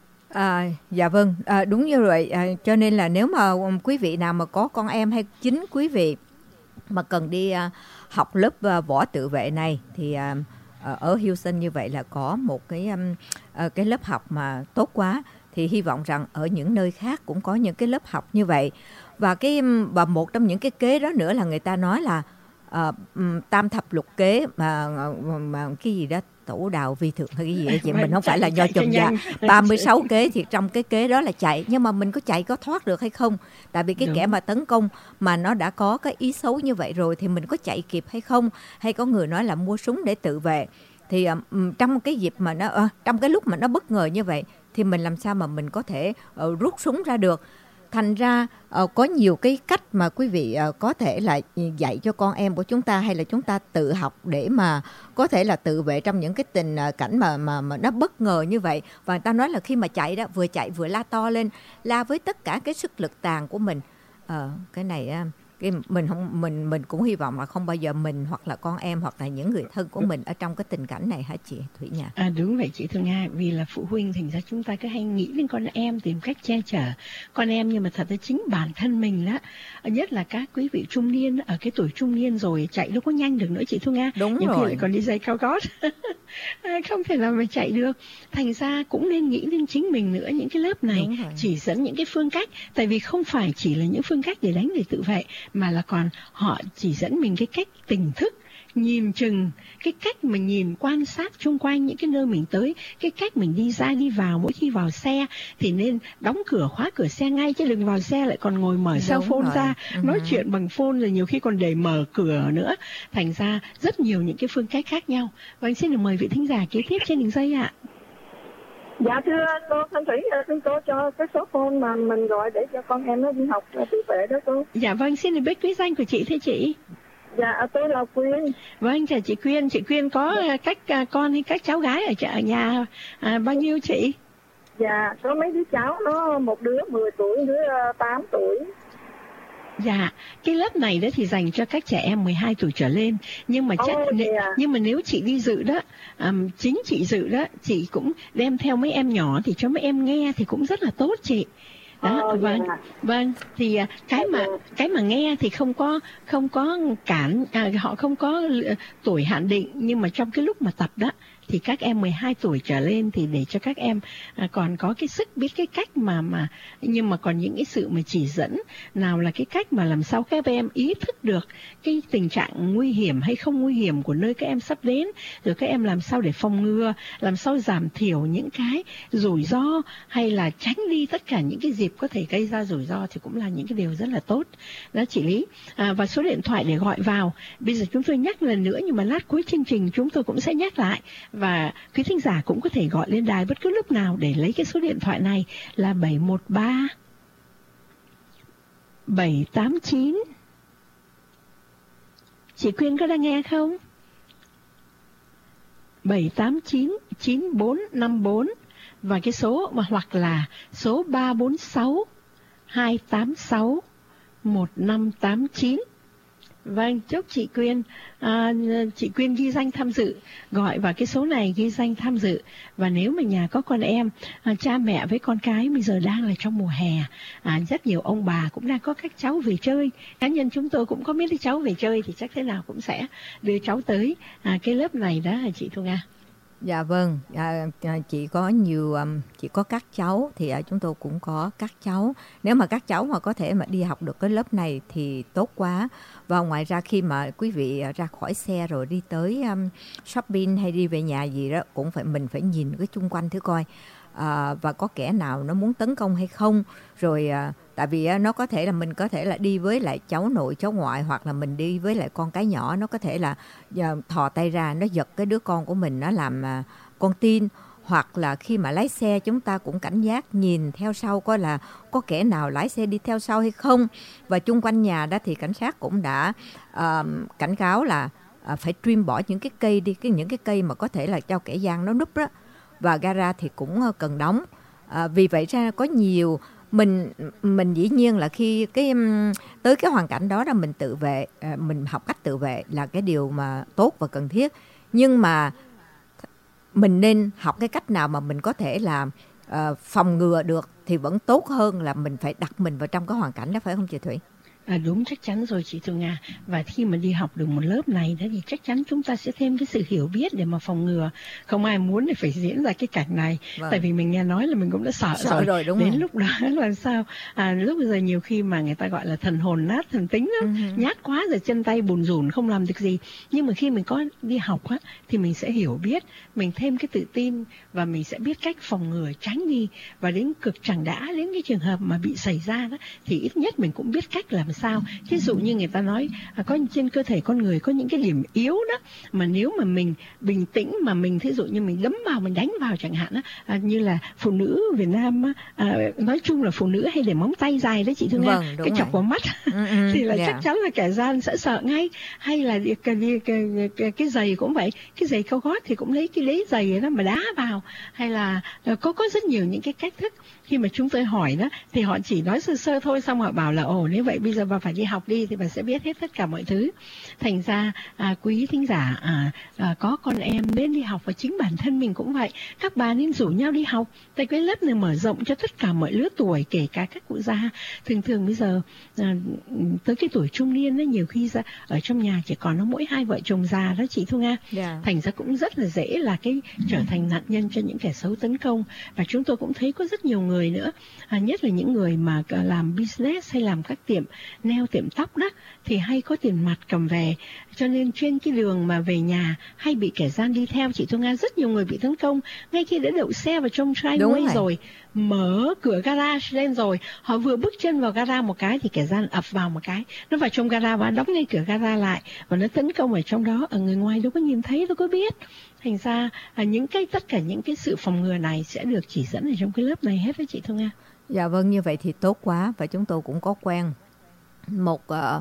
Dạ vâng, đúng như vậy. Cho nên là nếu mà quý vị nào mà có con em hay chính quý vị mà cần đi học lớp võ tự vệ này thì ở Houston như vậy là có một cái lớp học mà tốt quá, thì hy vọng rằng ở những nơi khác cũng có những cái lớp học như vậy. Và một trong những cái kế đó nữa là người ta nói là tam thập lục kế mà cái gì đó tổ đào vi thượng hay cái gì đó chị, mình không phải là nho chùm già. 36 kế thì trong cái kế đó là chạy, nhưng mà mình có chạy có thoát được hay không? Tại vì cái kẻ mà tấn công mà nó đã có cái ý xấu như vậy rồi thì mình có chạy kịp hay không? Hay có người nói là mua súng để tự vệ. Thì trong cái dịp mà trong cái lúc mà nó bất ngờ như vậy thì mình làm sao mà mình có thể rút súng ra được? Thành ra có nhiều cái cách mà quý vị có thể là dạy cho con em của chúng ta, hay là chúng ta tự học để mà có thể là tự vệ trong những cái tình cảnh mà nó bất ngờ như vậy. Và người ta nói là khi mà chạy đó, vừa chạy vừa la to lên, la với tất cả cái sức lực tàn của mình. Cái này mình cũng hy vọng là không bao giờ mình hoặc là con em hoặc là những người thân của mình ở trong cái tình cảnh này hả chị Thủy Nhã?
Đúng vậy chị Thu Nga, vì là phụ huynh thành ra chúng ta cứ hay nghĩ đến con em, tìm cách che chở con em, nhưng mà thật ra chính bản thân mình đó, nhất là các quý vị trung niên ở cái tuổi trung niên rồi chạy đâu có nhanh được nữa chị Thu Nga.
Đúng
nhiều
rồi.
khi còn đi giày cao gót không thể nào mà chạy được. Thành ra cũng nên nghĩ đến chính mình nữa. Những cái lớp này chỉ dẫn những cái phương cách, tại vì không phải chỉ là những phương cách để đánh để tự vệ, mà là còn họ chỉ dẫn mình cái cách tỉnh thức, nhìn chừng, cái cách mình nhìn quan sát xung quanh những cái nơi mình tới, cái cách mình đi ra đi vào. Mỗi khi vào xe thì nên đóng cửa, khóa cửa xe ngay, chứ đừng vào xe lại còn ngồi mở cell phone ra nói chuyện bằng phone, rồi nhiều khi còn để mở cửa nữa. Thành ra rất nhiều những cái phương cách khác nhau. Và anh xin được mời vị thính giả kế tiếp trên đường dây ạ.
Dạ thưa cô Thanh Thủy, xin cô cho cái số phone mà mình gọi để cho con em nó đi học tự vệ đó cô.
Dạ vâng, xin được biết quý danh của chị thưa chị.
Dạ tôi là Quyên.
Vâng, chào chị Quyên. Chị Quyên có các con hay các cháu gái ở nhà bao nhiêu chị?
Dạ có mấy đứa cháu, nó một đứa 10 tuổi, đứa 8 tuổi.
Dạ, cái lớp này đó thì dành cho các trẻ em 12 tuổi trở lên. Nhưng mà nhưng mà nếu chị đi dự đó, chính chị dự đó, chị cũng đem theo mấy em nhỏ thì cho mấy em nghe thì cũng rất là tốt chị. Đó, vâng, thì cái mà nghe thì không có cản, họ không có tuổi hạn định, nhưng mà trong cái lúc mà tập đó thì các em 12 tuổi trở lên thì để cho các em còn có cái sức biết cái cách mà nhưng mà còn những cái sự mà chỉ dẫn, nào là cái cách mà làm sao các em ý thức được cái tình trạng nguy hiểm hay không nguy hiểm của nơi các em sắp đến, rồi các em làm sao để phòng ngừa, làm sao giảm thiểu những cái rủi ro hay là tránh đi tất cả những cái dịp có thể gây ra rủi ro, thì cũng là những cái điều rất là tốt đó chị Lý. Và số điện thoại để gọi vào bây giờ chúng tôi nhắc lần nữa, nhưng mà lát cuối chương trình chúng tôi cũng sẽ nhắc lại, và quý thính giả cũng có thể gọi lên đài bất cứ lúc nào để lấy cái số điện thoại này là 713 789. Chị Quyên có đang nghe không? 789 9454, và cái số mà hoặc là số 346 286 1589. Vâng, chúc chị Quyên, chị Quyên ghi danh tham dự, gọi vào cái số này ghi danh tham dự. Và nếu mà nhà có con em, cha mẹ với con cái bây giờ đang là trong mùa hè, rất nhiều ông bà cũng đang có các cháu về chơi. Cá nhân chúng tôi cũng có mấy đứa cháu về chơi thì chắc thế nào cũng sẽ đưa cháu tới cái lớp này đó hả chị Thu Nga?
Dạ vâng, chị có các cháu thì chúng tôi cũng có các cháu. Nếu mà các cháu mà có thể mà đi học được cái lớp này thì tốt quá. Và ngoài ra khi mà quý vị ra khỏi xe rồi đi tới shopping hay đi về nhà gì đó, cũng mình phải nhìn cái chung quanh thử coi và có kẻ nào nó muốn tấn công hay không. Rồi tại vì nó có thể là mình có thể là đi với lại cháu nội cháu ngoại, hoặc là mình đi với lại con cái nhỏ, nó có thể là thò tay ra nó giật cái đứa con của mình, nó làm con tin. Hoặc là khi mà lái xe chúng ta cũng cảnh giác nhìn theo sau coi là có kẻ nào lái xe đi theo sau hay không. Và chung quanh nhà đó thì cảnh sát cũng đã cảnh cáo là phải trim bỏ những cái cây đi, những cái cây mà có thể là cho kẻ gian nó núp đó. Và gara thì cũng cần đóng. Vì vậy ra có nhiều mình dĩ nhiên là khi tới cái hoàn cảnh đó là mình tự vệ, mình học cách tự vệ là cái điều mà tốt và cần thiết. Nhưng mà mình nên học cái cách nào mà mình có thể là phòng ngừa được thì vẫn tốt hơn là mình phải đặt mình vào trong cái hoàn cảnh đó, phải không chị Thủy?
Đúng, chắc chắn rồi chị Thu Nga. Và khi mà đi học được một lớp này đó thì chắc chắn chúng ta sẽ thêm cái sự hiểu biết để mà phòng ngừa. Không ai muốn để phải diễn ra cái cảnh này.
Vâng.
Tại vì mình nghe nói là mình cũng đã sợ rồi đúng đến rồi. Lúc đó làm sao lúc bây giờ nhiều khi mà người ta gọi là thần hồn nát thần tính đó, nhát quá rồi chân tay bùn rùn không làm được gì. Nhưng mà khi mình có đi học á, thì mình sẽ hiểu biết, mình thêm cái tự tin và mình sẽ biết cách phòng ngừa, tránh đi. Và đến cực chẳng đã đến cái trường hợp mà bị xảy ra đó thì ít nhất mình cũng biết cách làm sao. Ví dụ như người ta nói có trên cơ thể con người có những cái điểm yếu đó, mà nếu mà mình bình tĩnh mà mình thí dụ như mình đấm vào, mình đánh vào chẳng hạn á, như là phụ nữ Việt Nam nói chung là phụ nữ hay để móng tay dài đấy chị Thương Nga, cái chọc vào mắt thì là chắc chắn là kẻ gian sẽ sợ ngay. Hay là cái giày cũng vậy, cái giày cao gót thì cũng lấy cái đế giày đó mà đá vào. Hay là có rất nhiều những cái cách thức. Khi mà chúng tôi hỏi đó thì họ chỉ nói sơ sơ thôi, xong họ bảo là nếu vậy bây giờ bà phải đi học đi thì bà sẽ biết hết tất cả mọi thứ. Thành ra quý thính giả có con em nên đi học, và chính bản thân mình cũng vậy. Các bà nên rủ nhau đi học. Tại cái lớp này mở rộng cho tất cả mọi lứa tuổi, kể cả các cụ già. Thường bây giờ tới cái tuổi trung niên đó, nhiều khi ra ở trong nhà chỉ còn nó mỗi hai vợ chồng già đó chị Thu Nga. Thành ra cũng rất là dễ là trở thành nạn nhân cho những kẻ xấu tấn công. Và chúng tôi cũng thấy có rất nhiều người nữa, nhất là những người mà làm business hay làm các tiệm nail, tiệm tóc đó, thì hay có tiền mặt cầm về, cho nên trên cái đường mà về nhà hay bị kẻ gian đi theo chị Thu Nga. Rất nhiều người bị tấn công ngay khi đã đậu xe vào trong driveway rồi, mở cửa garage lên rồi, họ vừa bước chân vào gara một cái thì kẻ gian ập vào một cái, nó vào trong gara và đóng ngay cửa gara lại và nó tấn công ở trong đó. Ở người ngoài đâu có nhìn thấy, đâu có biết. Thành ra tất cả những cái sự phòng ngừa này sẽ được chỉ dẫn ở trong cái lớp này hết đó chị Thu Nga.
Dạ vâng, như vậy thì tốt quá. Và chúng tôi cũng có quen một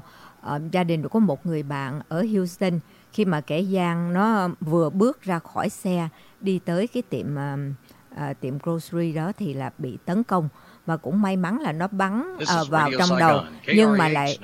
gia đình có một người bạn ở Houston. Khi mà kẻ gian nó vừa bước ra khỏi xe đi tới cái tiệm tiệm grocery đó thì là bị tấn công, và cũng may mắn là nó bắn vào trong đầu, nhưng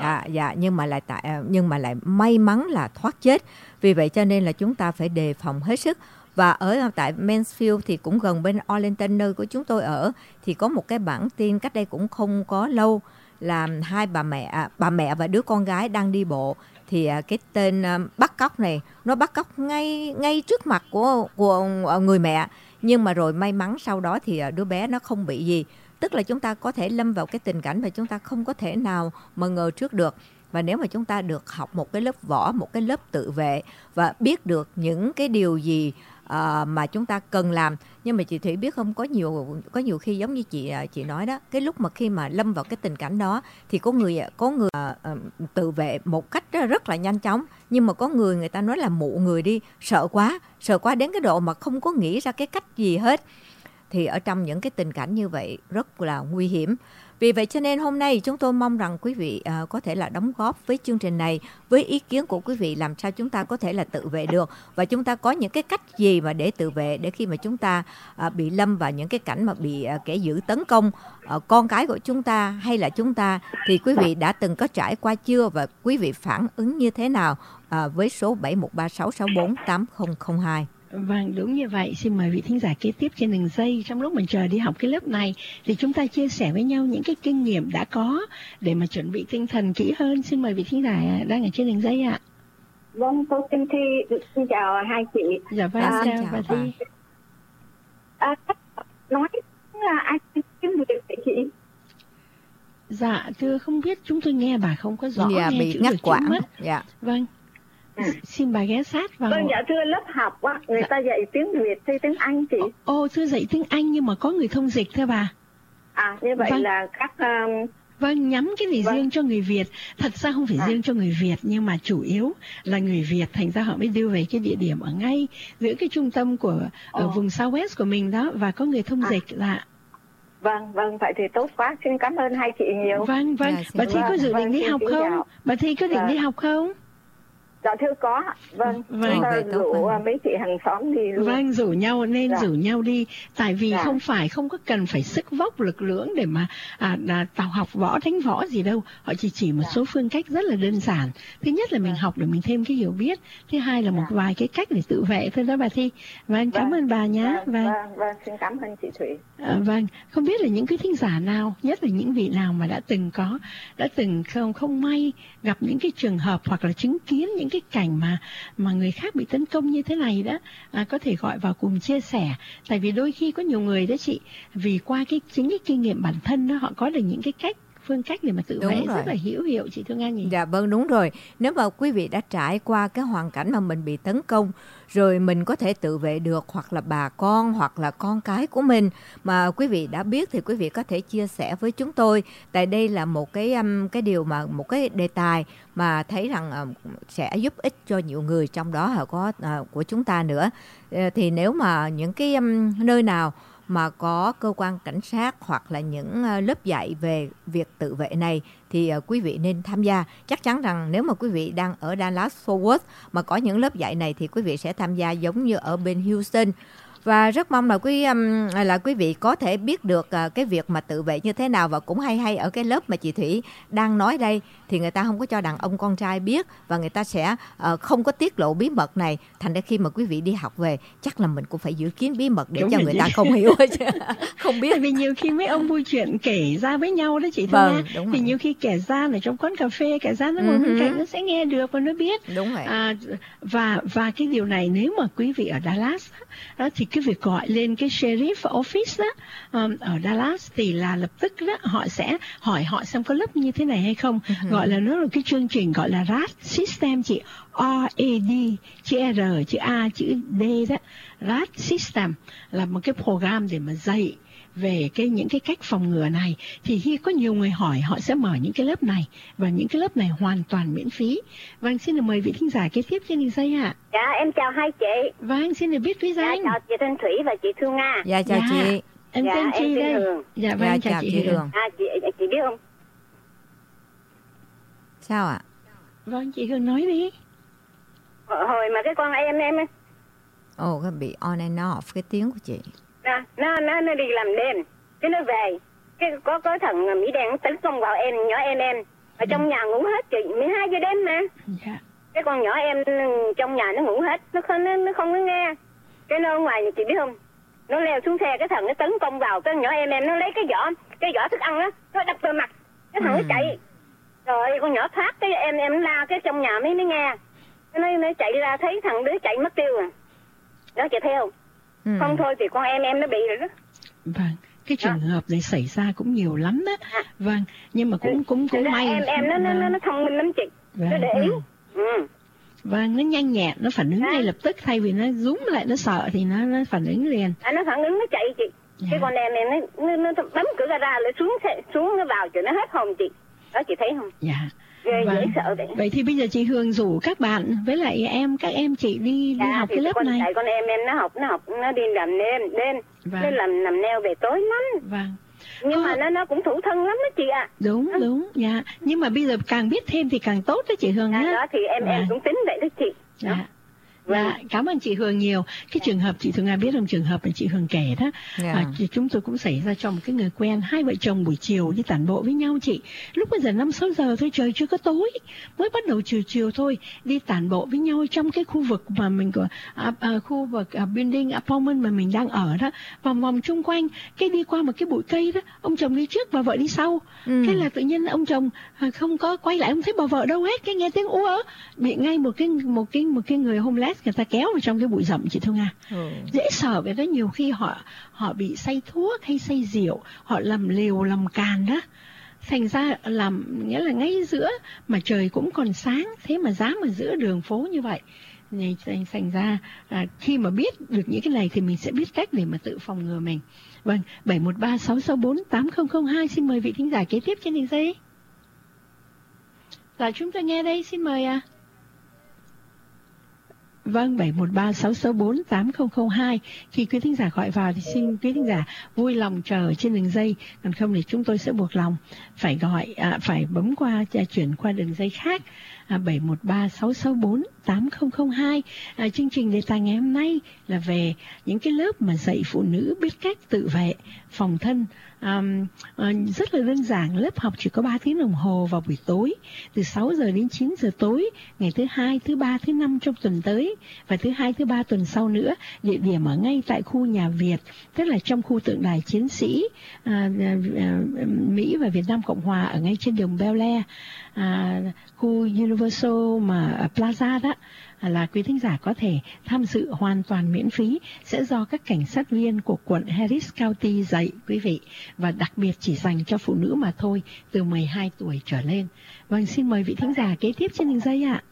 mà lại may mắn là thoát chết. Vì vậy cho nên là chúng ta phải đề phòng hết sức. Và ở tại Mansfield thì cũng gần bên Arlington, nơi của chúng tôi ở, thì có một cái bản tin cách đây cũng không có lâu là hai bà mẹ và đứa con gái đang đi bộ, thì cái tên bắt cóc này nó bắt cóc ngay trước mặt của người mẹ, nhưng mà rồi may mắn sau đó thì đứa bé nó không bị gì. Tức là chúng ta có thể lâm vào cái tình cảnh mà chúng ta không có thể nào mà ngờ trước được. Và nếu mà chúng ta được học một cái lớp võ, một cái lớp tự vệ và biết được những cái điều gì mà chúng ta cần làm. Nhưng mà chị Thủy biết không, có nhiều khi giống như chị nói đó, cái lúc mà khi mà lâm vào cái tình cảnh đó thì có người tự vệ một cách rất là nhanh chóng, nhưng mà có người ta nói là mụ người đi, sợ quá đến cái độ mà không có nghĩ ra cái cách gì hết. Thì ở trong những cái tình cảnh như vậy rất là nguy hiểm. Vì vậy cho nên hôm nay chúng tôi mong rằng quý vị có thể là đóng góp với chương trình này, với ý kiến của quý vị làm sao chúng ta có thể là tự vệ được, và chúng ta có những cái cách gì mà để tự vệ, để khi mà chúng ta bị lâm vào những cái cảnh mà bị kẻ dữ tấn công con cái của chúng ta hay là chúng ta, thì quý vị đã từng có trải qua chưa, và quý vị phản ứng như thế nào với số 7136648002.
Vâng, đúng như vậy. Xin mời vị thính giả kế tiếp trên đường dây. Trong lúc mình chờ đi học cái lớp này thì chúng ta chia sẻ với nhau những cái kinh nghiệm đã có để mà chuẩn bị tinh thần kỹ hơn. Xin mời vị thính giả đang ở trên đường dây ạ.
Vâng, tôi xin chào hai chị.
Dạ vâng, chào bà Thi.
Nói là ai tiếng Việt vậy chị?
Dạ, thưa không biết, chúng tôi nghe bà không có rõ,
nghe bị ngắt quãng.
Dạ. Vâng. Xin bà ghé sát vào.
Vâng, dạ thưa, lớp học á, người ta dạy tiếng Việt hay tiếng Anh chị?
Thưa dạy tiếng Anh nhưng mà có người thông dịch thưa bà.
Như vậy là các...
Vâng, nhắm cái này riêng cho người Việt. Thật ra không phải riêng cho người Việt, nhưng mà chủ yếu là người Việt, thành ra họ mới đưa về cái địa điểm ở ngay giữa cái trung tâm của ở vùng Southwest của mình đó, và có người thông dịch là...
Vâng, vậy thì tốt quá, xin cảm ơn hai chị nhiều.
Vâng, bà Thi có dự định đi học không? Bà Thi có định đi học không?
Dạ thưa có. Vâng, rủ mấy chị hàng xóm đi luôn.
Vâng, rủ nhau đi. Tại vì không có cần phải sức vóc lực lưỡng để mà tao học võ đánh võ gì đâu. Họ chỉ một số phương cách rất là đơn giản. Thứ nhất là mình học để mình thêm cái hiểu biết. Thứ hai là một vài cái cách để tự vệ thôi đó bà Thi. Vâng, cảm ơn bà nhé.
Vâng, xin cảm ơn chị Thủy.
Vâng, không biết là những cái thính giả nào, nhất là những vị nào mà đã từng không may gặp những cái trường hợp hoặc là chứng kiến những cái cảnh mà người khác bị tấn công như thế này đó, có thể gọi vào cùng chia sẻ. Tại vì đôi khi có nhiều người đó chị, vì qua chính cái kinh nghiệm bản thân đó, họ có được những cái phương cách để mà tự vệ rất là hữu hiệu, chị Thương Anh nhỉ?
Dạ vâng, đúng rồi. Nếu mà quý vị đã trải qua cái hoàn cảnh mà mình bị tấn công rồi mình có thể tự vệ được, hoặc là bà con hoặc là con cái của mình mà quý vị đã biết, thì quý vị có thể chia sẻ với chúng tôi. Tại đây là một cái điều mà một cái đề tài mà thấy rằng sẽ giúp ích cho nhiều người, trong đó có của chúng ta nữa. Thì nếu mà những cái nơi nào mà có cơ quan cảnh sát hoặc là những lớp dạy về việc tự vệ này thì quý vị nên tham gia. Chắc chắn rằng nếu mà quý vị đang ở Dallas Fort Worth mà có những lớp dạy này thì quý vị sẽ tham gia giống như ở bên Houston. Và rất mong là quý vị có thể biết được cái việc mà tự vệ như thế nào. Và cũng hay ở cái lớp mà chị Thủy đang nói đây thì người ta không có cho đàn ông con trai biết, và người ta sẽ không có tiết lộ bí mật này. Thành ra khi mà quý vị đi học về chắc là mình cũng phải giữ kín bí mật để cho người ta không hiểu không biết.
Tại vì nhiều khi mấy ông vui chuyện kể ra với nhau đó chị Thương Thì rồi. Nhiều khi kẻ gian ở trong quán cà phê, kẻ gian nó ngồi bên cạnh nó sẽ nghe được và nó biết.
Đúng rồi.
Và cái điều này nếu mà quý vị ở Dallas đó, thì cái việc gọi lên cái sheriff office đó, ở Dallas thì là lập tức đó họ sẽ hỏi họ xem có lớp như thế này hay không. Gọi là nó là cái chương trình gọi là RAD system chị, RAD, chữ R, chữ A, chữ D đó. RAD system là một cái program để mà dạy về những cái cách phòng ngừa này. Thì khi có nhiều người hỏi, họ sẽ mở những cái lớp này, và những cái lớp này hoàn toàn miễn phí. Vâng, xin được mời vị thính giả kế tiếp trên đường dây ạ.
Dạ, em chào hai chị.
Vâng, xin được biết quý danh.
Dạ, chào chị Thanh Thủy và chị Thương Nga.
Dạ, chào chị.
Em tên Chi đây. Dạ, vâng, chào chị Hường.
Chị biết không?
Sao ạ?
Vâng, chị Hường nói đi.
Hồi mà cái con em
cái bị on and off cái tiếng của chị.
Nó đi làm đêm, cái nó về, cái có thằng Mỹ đen tấn công vào nhỏ em ở trong nhà ngủ hết chị, 12 giờ đêm mà. Cái con nhỏ em trong nhà nó ngủ hết, nó không có nghe. Cái nó ở ngoài chị biết không, nó leo xuống xe, cái thằng nó tấn công vào cái nhỏ em nó lấy cái giỏ thức ăn á, nó đập vào mặt, cái thằng nó chạy. Rồi con nhỏ thoát, cái em la, cái trong nhà mới nghe. Nó chạy ra thấy thằng đứa chạy mất tiêu à. Đó chạy theo. Không thôi thì con em nó bị rồi đó.
Vâng, cái trường hợp này xảy ra cũng nhiều lắm đó. Vâng, nhưng mà cũng may.
Em nó thông minh lắm chị. Nó để ý.
Vâng, nó nhanh nhẹn, nó phản ứng ngay lập tức, thay vì nó rúm lại nó sợ thì nó phản ứng liền.
Nó phản ứng, nó chạy chị. Cái con em nó bấm cửa ra lại xuống nó vào cho nó hết hồn chị. Đó chị thấy không?
Dạ.
Dễ sợ vậy.
Vậy thì bây giờ chị Hường rủ các bạn với lại các em chị đi học cái lớp này.
Con em nó học nó đi làm đêm. Nó làm neo về tối lắm.
Vâng.
Nhưng mà nó cũng thủ thân lắm đó chị ạ.
Đúng, dạ. Nhưng mà bây giờ càng biết thêm thì càng tốt đó chị Hường á.
Đó thì em cũng tính vậy đó chị.
Dạ. Dạ, cảm ơn chị Hường nhiều. Cái trường hợp chị Thường Nga biết không, trường hợp mà chị Hường kể đó, chúng tôi cũng xảy ra cho một cái người quen, hai vợ chồng buổi chiều đi tản bộ với nhau chị. Lúc bây giờ 5-6 giờ thôi, trời chưa có tối, mới bắt đầu chiều thôi, đi tản bộ với nhau trong cái khu vực mà mình có khu vực building apartment mà mình đang ở đó, vòng chung quanh, cái đi qua một cái bụi cây đó, ông chồng đi trước bà vợ đi sau. Cái là tự nhiên ông chồng không có quay lại, không thấy bà vợ đâu hết, cái nghe tiếng ú ớ, bị ngay một cái người homeless người ta kéo vào trong cái bụi rậm chị Thu Nga. Dễ sợ vậy đó, nhiều khi họ bị say thuốc hay say rượu, họ làm liều làm càn đó, thành ra làm nghĩa là ngay giữa mà trời cũng còn sáng, thế mà dám ở giữa đường phố như vậy. Này, thành ra khi mà biết được những cái này thì mình sẽ biết cách để mà tự phòng ngừa mình. Vâng, 713-664-8002, xin mời vị thính giả kế tiếp trên đường dây. Là chúng ta nghe đây, xin mời ạ. Vâng, 713-664-8002. Khi quý thính giả gọi vào thì xin quý thính giả vui lòng chờ trên đường dây, còn không thì chúng tôi sẽ buộc lòng phải gọi, phải bấm qua chuyển qua đường dây khác. 713-664-8002. Chương trình đề tài ngày hôm nay là về những cái lớp mà dạy phụ nữ biết cách tự vệ, phòng thân. Rất là đơn giản, lớp học chỉ có 3 tiếng đồng hồ vào buổi tối, từ 6 giờ đến 9 giờ tối, ngày thứ 2, thứ 3, thứ 5 trong tuần tới, và thứ 2, thứ 3 tuần sau nữa. Địa điểm ở ngay tại khu nhà Việt, tức là trong khu tượng đài chiến sĩ Mỹ và Việt Nam Cộng Hòa, ở ngay trên đường Bel Air, khu Universal mà Plaza đó, là quý thính giả có thể tham dự hoàn toàn miễn phí, sẽ do các cảnh sát viên của quận Harris County dạy quý vị, và đặc biệt chỉ dành cho phụ nữ mà thôi, từ 12 tuổi trở lên. Vâng, xin mời vị thính giả kế tiếp trên đường dây ạ.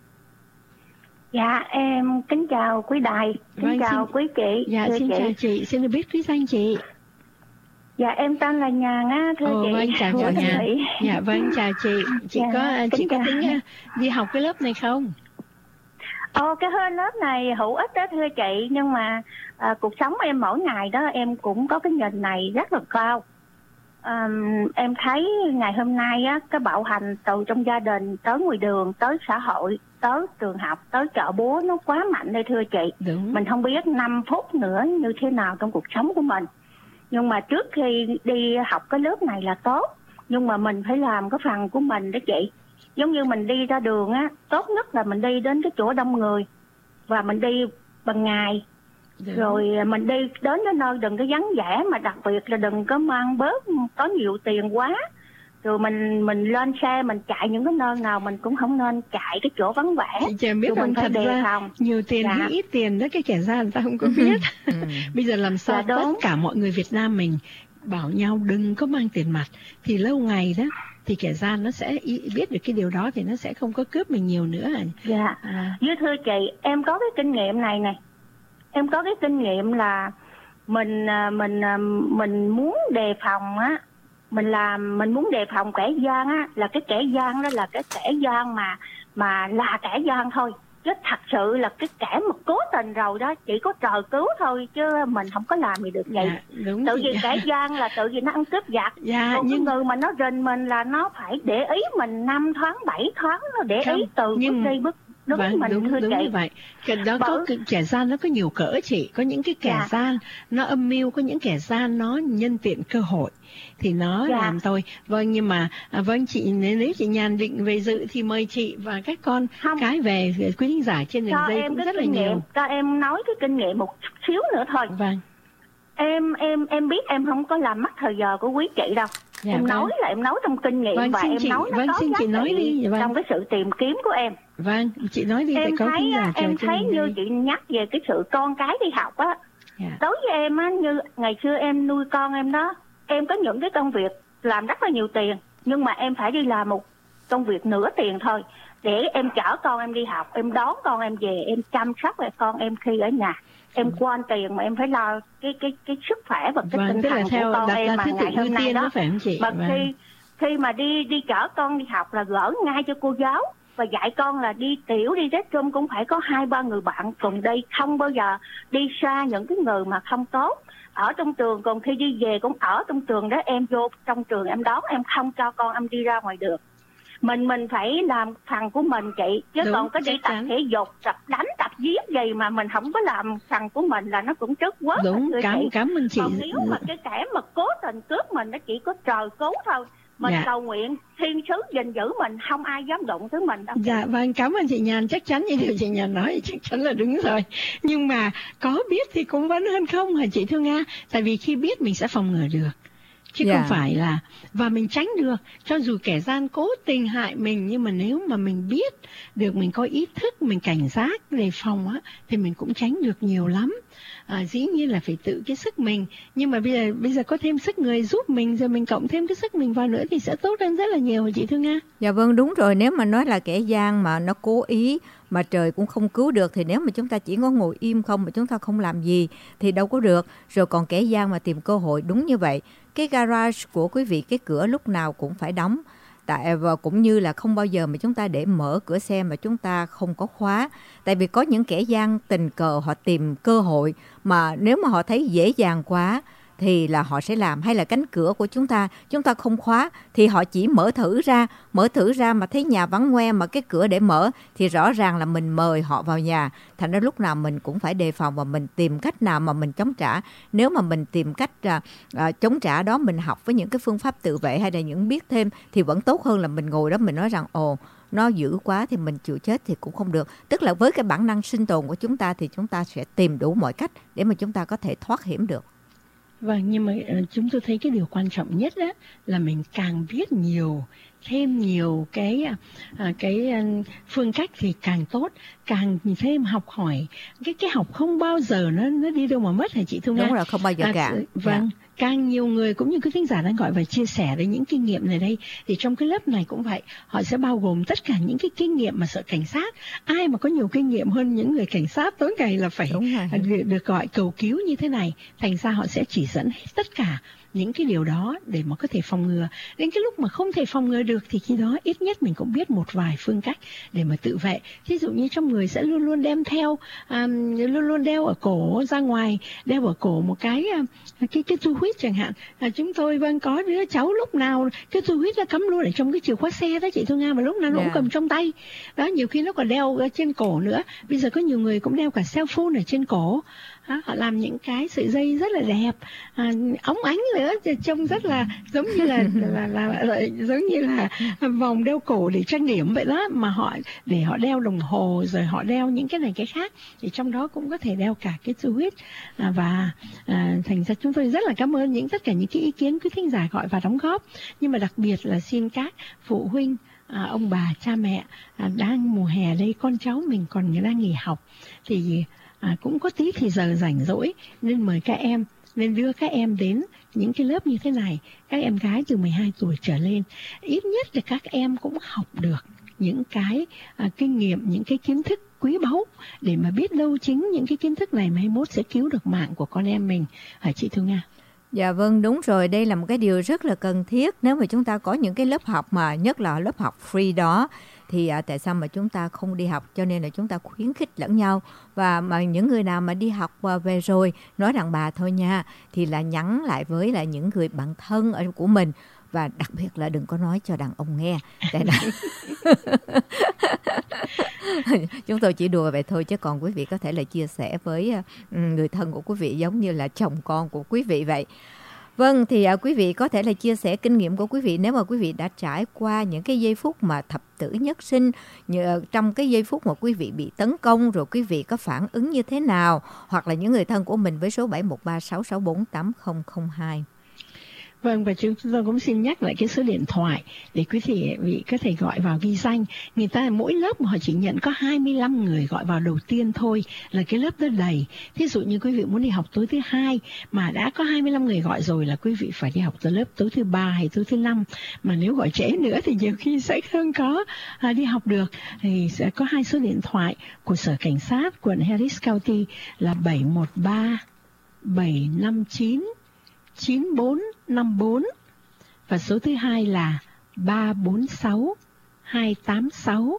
Dạ, em kính chào quý đài, kính chào quý chị.
Dạ, xin chào chị, xin được biết quý danh chị.
Dạ, em tên là Nhàn á, thưa chị.
Vâng, chào Nhàn. Dạ, vâng, chào chị. Chị có tính đi học cái lớp này không?
Cái lớp này hữu ích đó thưa chị, nhưng mà cuộc sống em mỗi ngày đó em cũng có cái nhìn này rất là cao. Em thấy ngày hôm nay á, cái bạo hành từ trong gia đình tới ngoài đường, tới xã hội, tới trường học, tới chợ búa nó quá mạnh đây thưa chị.
Đúng.
Mình không biết 5 phút nữa như thế nào trong cuộc sống của mình. Nhưng mà trước khi đi học cái lớp này là tốt, nhưng mà mình phải làm cái phần của mình đó chị. Giống như mình đi ra đường á, tốt nhất là mình đi đến cái chỗ đông người, và mình đi bằng ngày. Đúng. Rồi mình đi đến cái nơi đừng có vắng vẻ, mà đặc biệt là đừng có mang bớt có nhiều tiền quá. Rồi mình lên xe mình chạy những cái nơi nào mình cũng không nên chạy cái chỗ vắng vẻ.
Chị biết không, thật ra nhiều tiền hay ít tiền đó, cái kẻ gian người ta không có biết. Bây giờ làm sao tất cả mọi người Việt Nam mình bảo nhau đừng có mang tiền mặt, thì lâu ngày đó thì kẻ gian nó sẽ biết được cái điều đó, thì nó sẽ không có cướp mình nhiều nữa.
Dạ. Với thưa chị, em có cái kinh nghiệm này nè. Em có cái kinh nghiệm là mình muốn đề phòng á, mình muốn đề phòng kẻ gian á, là cái kẻ gian đó là cái kẻ gian mà là kẻ gian thôi, chứ thật sự là cái kẻ mà cố tình rồi đó chỉ có trời cứu thôi, chứ mình không có làm gì được vậy.
Đúng,
tự vì kẻ gian là tự vì nó ăn cướp giặc. Còn cái người mà nó rình mình là nó phải để ý mình 5 thoáng 7 thoáng, nó để ý từ bước đi bước Đúng
như vậy. Cái đó có kẻ gian nó có nhiều cỡ chị, có những cái kẻ gian nó âm mưu, có những kẻ gian nó nhân tiện cơ hội thì nó làm thôi. Vâng, nhưng mà chị, nếu chị Nhàn định về dự thì mời chị và các con cái về quý thính giả trên đường dây cũng rất là nhiều.
Cho em nói cái kinh nghiệm một chút xíu nữa thôi.
Vâng.
Em biết em không có làm mất thời giờ của quý chị đâu. Em nói là em nói trong kinh nghiệm, và em nói nó có giá trị trong cái sự tìm kiếm của em.
Vâng, chị nói đi.
Em thấy như chị nhắc về cái sự con cái đi học á. Đối với em á, như ngày xưa em nuôi con em đó, em có những cái công việc làm rất là nhiều tiền, nhưng mà em phải đi làm một công việc nửa tiền thôi để em chở con em đi học, em đón con em về, em chăm sóc lại con em khi ở nhà. Em quên tiền mà em phải lo cái sức khỏe và cái tinh thần của con em mà ngày hôm nay đó. Mà khi mà đi chở con đi học là gỡ ngay cho cô giáo, và dạy con là đi tiểu đi restroom cũng phải có 2-3 người bạn cùng đi, không bao giờ đi xa những cái người mà không tốt. Ở trong trường, còn khi đi về cũng ở trong trường đó, em vô trong trường em đón, em không cho con em đi ra ngoài được. Mình phải làm phần của mình chị, chứ còn có đi tập thể dục, tập đánh, tập giết gì mà mình không có làm phần của mình là nó cũng trớt quớt.
Đúng, cảm ơn chị.
Còn nếu mà cái kẻ mà cố tình cướp mình, nó chỉ có trời cứu thôi. Mình cầu nguyện thiên sứ gìn giữ mình, không ai dám đụng tới mình đâu.
Dạ vâng, cảm ơn chị Nhàn. Chắc chắn như điều chị Nhàn nói chắc chắn là đúng rồi. Nhưng mà có biết thì cũng vẫn hơn không hả chị Thương Nga? Tại vì khi biết mình sẽ phòng ngừa được, chứ không phải là, và mình tránh được. Cho dù kẻ gian cố tình hại mình, nhưng mà nếu mà mình biết được, mình có ý thức, mình cảnh giác đề phòng á, thì mình cũng tránh được nhiều lắm. Dĩ nhiên là phải tự cái sức mình, nhưng mà bây giờ có thêm sức người giúp mình, rồi mình cộng thêm cái sức mình vào nữa thì sẽ tốt hơn rất là nhiều, chị Thương Nga.
Dạ vâng, đúng rồi. Nếu mà nói là kẻ gian mà nó cố ý mà trời cũng không cứu được, thì nếu mà chúng ta chỉ có ngồi im không mà chúng ta không làm gì thì đâu có được. Rồi còn kẻ gian mà tìm cơ hội, đúng như vậy. Cái garage của quý vị, cái cửa lúc nào cũng phải đóng. Và cũng như là không bao giờ mà chúng ta để mở cửa xe mà chúng ta không có khóa. Tại vì có những kẻ gian tình cờ họ tìm cơ hội, mà nếu mà họ thấy dễ dàng quá thì là họ sẽ làm. Hay là cánh cửa của chúng ta không khóa thì họ chỉ mở thử ra mà thấy nhà vắng ngoe mà cái cửa để mở thì rõ ràng là mình mời họ vào nhà. Thành ra lúc nào mình cũng phải đề phòng và mình tìm cách nào mà mình chống trả. Nếu mà mình tìm cách chống trả đó, mình học với những cái phương pháp tự vệ hay là những biết thêm thì vẫn tốt hơn là mình ngồi đó mình nói rằng nó dữ quá thì mình chịu chết thì cũng không được. Tức là với cái bản năng sinh tồn của chúng ta thì chúng ta sẽ tìm đủ mọi cách để mà chúng ta có thể thoát hiểm được.
Vâng, nhưng mà chúng tôi thấy cái điều quan trọng nhất đó là mình càng biết thêm nhiều cái phương cách thì càng tốt, càng thêm học hỏi. Cái học không bao giờ nó đi đâu mà mất hả chị Thu Nga?
Đúng rồi, không bao giờ cạn.
Vâng, càng nhiều người cũng như quý thính giả đang gọi và chia sẻ đến những kinh nghiệm này đây, thì trong cái lớp này cũng vậy, họ sẽ bao gồm tất cả những cái kinh nghiệm mà sợ cảnh sát. Ai mà có nhiều kinh nghiệm hơn những người cảnh sát tối ngày là phải được gọi cầu cứu như thế này. Thành ra họ sẽ chỉ dẫn hết tất cả những cái điều đó để mà có thể phòng ngừa. Đến cái lúc mà không thể phòng ngừa được thì khi đó ít nhất mình cũng biết một vài phương cách để mà tự vệ. Ví dụ như trong người sẽ luôn luôn đem theo, luôn luôn đeo ở cổ ra ngoài, đeo ở cổ một cái tu huyết chẳng hạn. Chúng tôi có đứa cháu lúc nào cái tu huyết nó cắm luôn ở trong cái chìa khóa xe đó chị Thu Nga, mà lúc nào nó cũng cầm trong tay. Đó, nhiều khi nó còn đeo ở trên cổ nữa. Bây giờ có nhiều người cũng đeo cả cell phone ở trên cổ. Họ làm những cái sợi dây rất là đẹp, óng ánh nữa, trông rất là giống như là giống như là vòng đeo cổ để trang điểm vậy đó, mà họ đeo đồng hồ, rồi họ đeo những cái này cái khác, thì trong đó cũng có thể đeo cả cái tu huyết. Và thành ra chúng tôi rất là cảm ơn tất cả những cái ý kiến quý thính giả gọi và đóng góp. Nhưng mà đặc biệt là xin các phụ huynh, ông bà, cha mẹ đang mùa hè đây, con cháu mình còn đang nghỉ học thì cũng có tí thì giờ rảnh rỗi, nên mời các em, nên đưa các em đến những cái lớp như thế này. Các em gái từ 12 tuổi trở lên, ít nhất là các em cũng học được những cái kinh nghiệm, những cái kiến thức quý báu, để mà biết đâu chính những cái kiến thức này mai mốt sẽ cứu được mạng của con em mình. Hả chị Thu Nga?
Dạ vâng, đúng rồi. Đây là một cái điều rất là cần thiết. Nếu mà chúng ta có những cái lớp học mà nhất là lớp học free đó, thì tại sao mà chúng ta không đi học? Cho nên là chúng ta khuyến khích lẫn nhau. Và mà những người nào mà đi học về rồi, nói đàn bà thôi nha, thì là nhắn lại với là những người bạn thân của mình. Và đặc biệt là đừng có nói cho đàn ông nghe. Chúng tôi chỉ đùa vậy thôi, chứ còn quý vị có thể là chia sẻ với người thân của quý vị giống như là chồng con của quý vị vậy. Vâng, thì quý vị có thể là chia sẻ kinh nghiệm của quý vị nếu mà quý vị đã trải qua những cái giây phút mà thập tử nhất sinh, trong cái giây phút mà quý vị bị tấn công rồi quý vị có phản ứng như thế nào, hoặc là những người thân của mình với số 71366480002.
Vâng, và chúng tôi cũng xin nhắc lại cái số điện thoại để quý vị có thể gọi vào ghi danh. Người ta mỗi lớp mà họ chỉ nhận có 25 người gọi vào đầu tiên thôi là cái lớp đó đầy. Thí dụ như quý vị muốn đi học tối thứ 2 mà đã có 25 người gọi rồi là quý vị phải đi học tới lớp tối thứ 3 hay tối thứ 5. Mà nếu gọi trễ nữa thì nhiều khi sẽ không có đi học được. Thì sẽ có 2 số điện thoại của Sở Cảnh sát quận Harris County là 713 759 9454 và số thứ 2 là 346 286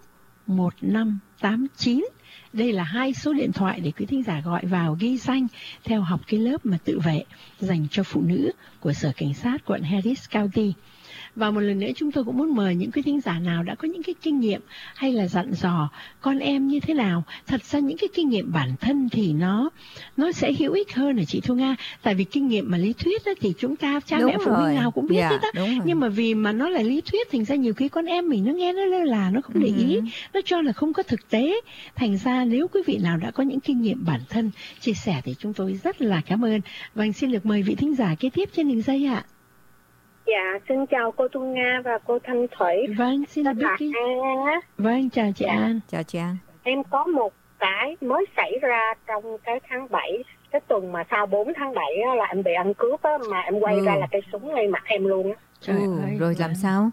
1589. Đây là 2 số điện thoại để quý thính giả gọi vào ghi danh theo học cái lớp mà tự vệ dành cho phụ nữ của Sở Cảnh sát quận Harris County. Và một lần nữa chúng tôi cũng muốn mời những quý thính giả nào đã có những cái kinh nghiệm hay là dặn dò con em như thế nào. Thật ra những cái kinh nghiệm bản thân thì nó sẽ hữu ích hơn chị Thu Nga. Tại vì kinh nghiệm mà lý thuyết đó, thì chúng ta cha mẹ phụ huynh nào cũng biết hết á. Nhưng mà vì mà nó là lý thuyết thành ra nhiều khi con em mình nó nghe nó lơ là, nó không để ý, nó cho là không có thực tế. Thành ra nếu quý vị nào đã có những kinh nghiệm bản thân chia sẻ thì chúng tôi rất là cảm ơn. Và xin được mời vị thính giả kế tiếp trên đường dây ạ.
Dạ, xin chào cô Thu Nga và cô Thanh Thủy.
Vâng, xin được biết. Vâng, chào chị An.
Chào chị An.
Em có một cái mới xảy ra trong cái tháng 7, cái tuần mà sau 4 tháng 7 á, là em bị ăn cướp á, mà em quay ra là cây súng ngay mặt em luôn á.
Trời ơi,
rồi làm sao?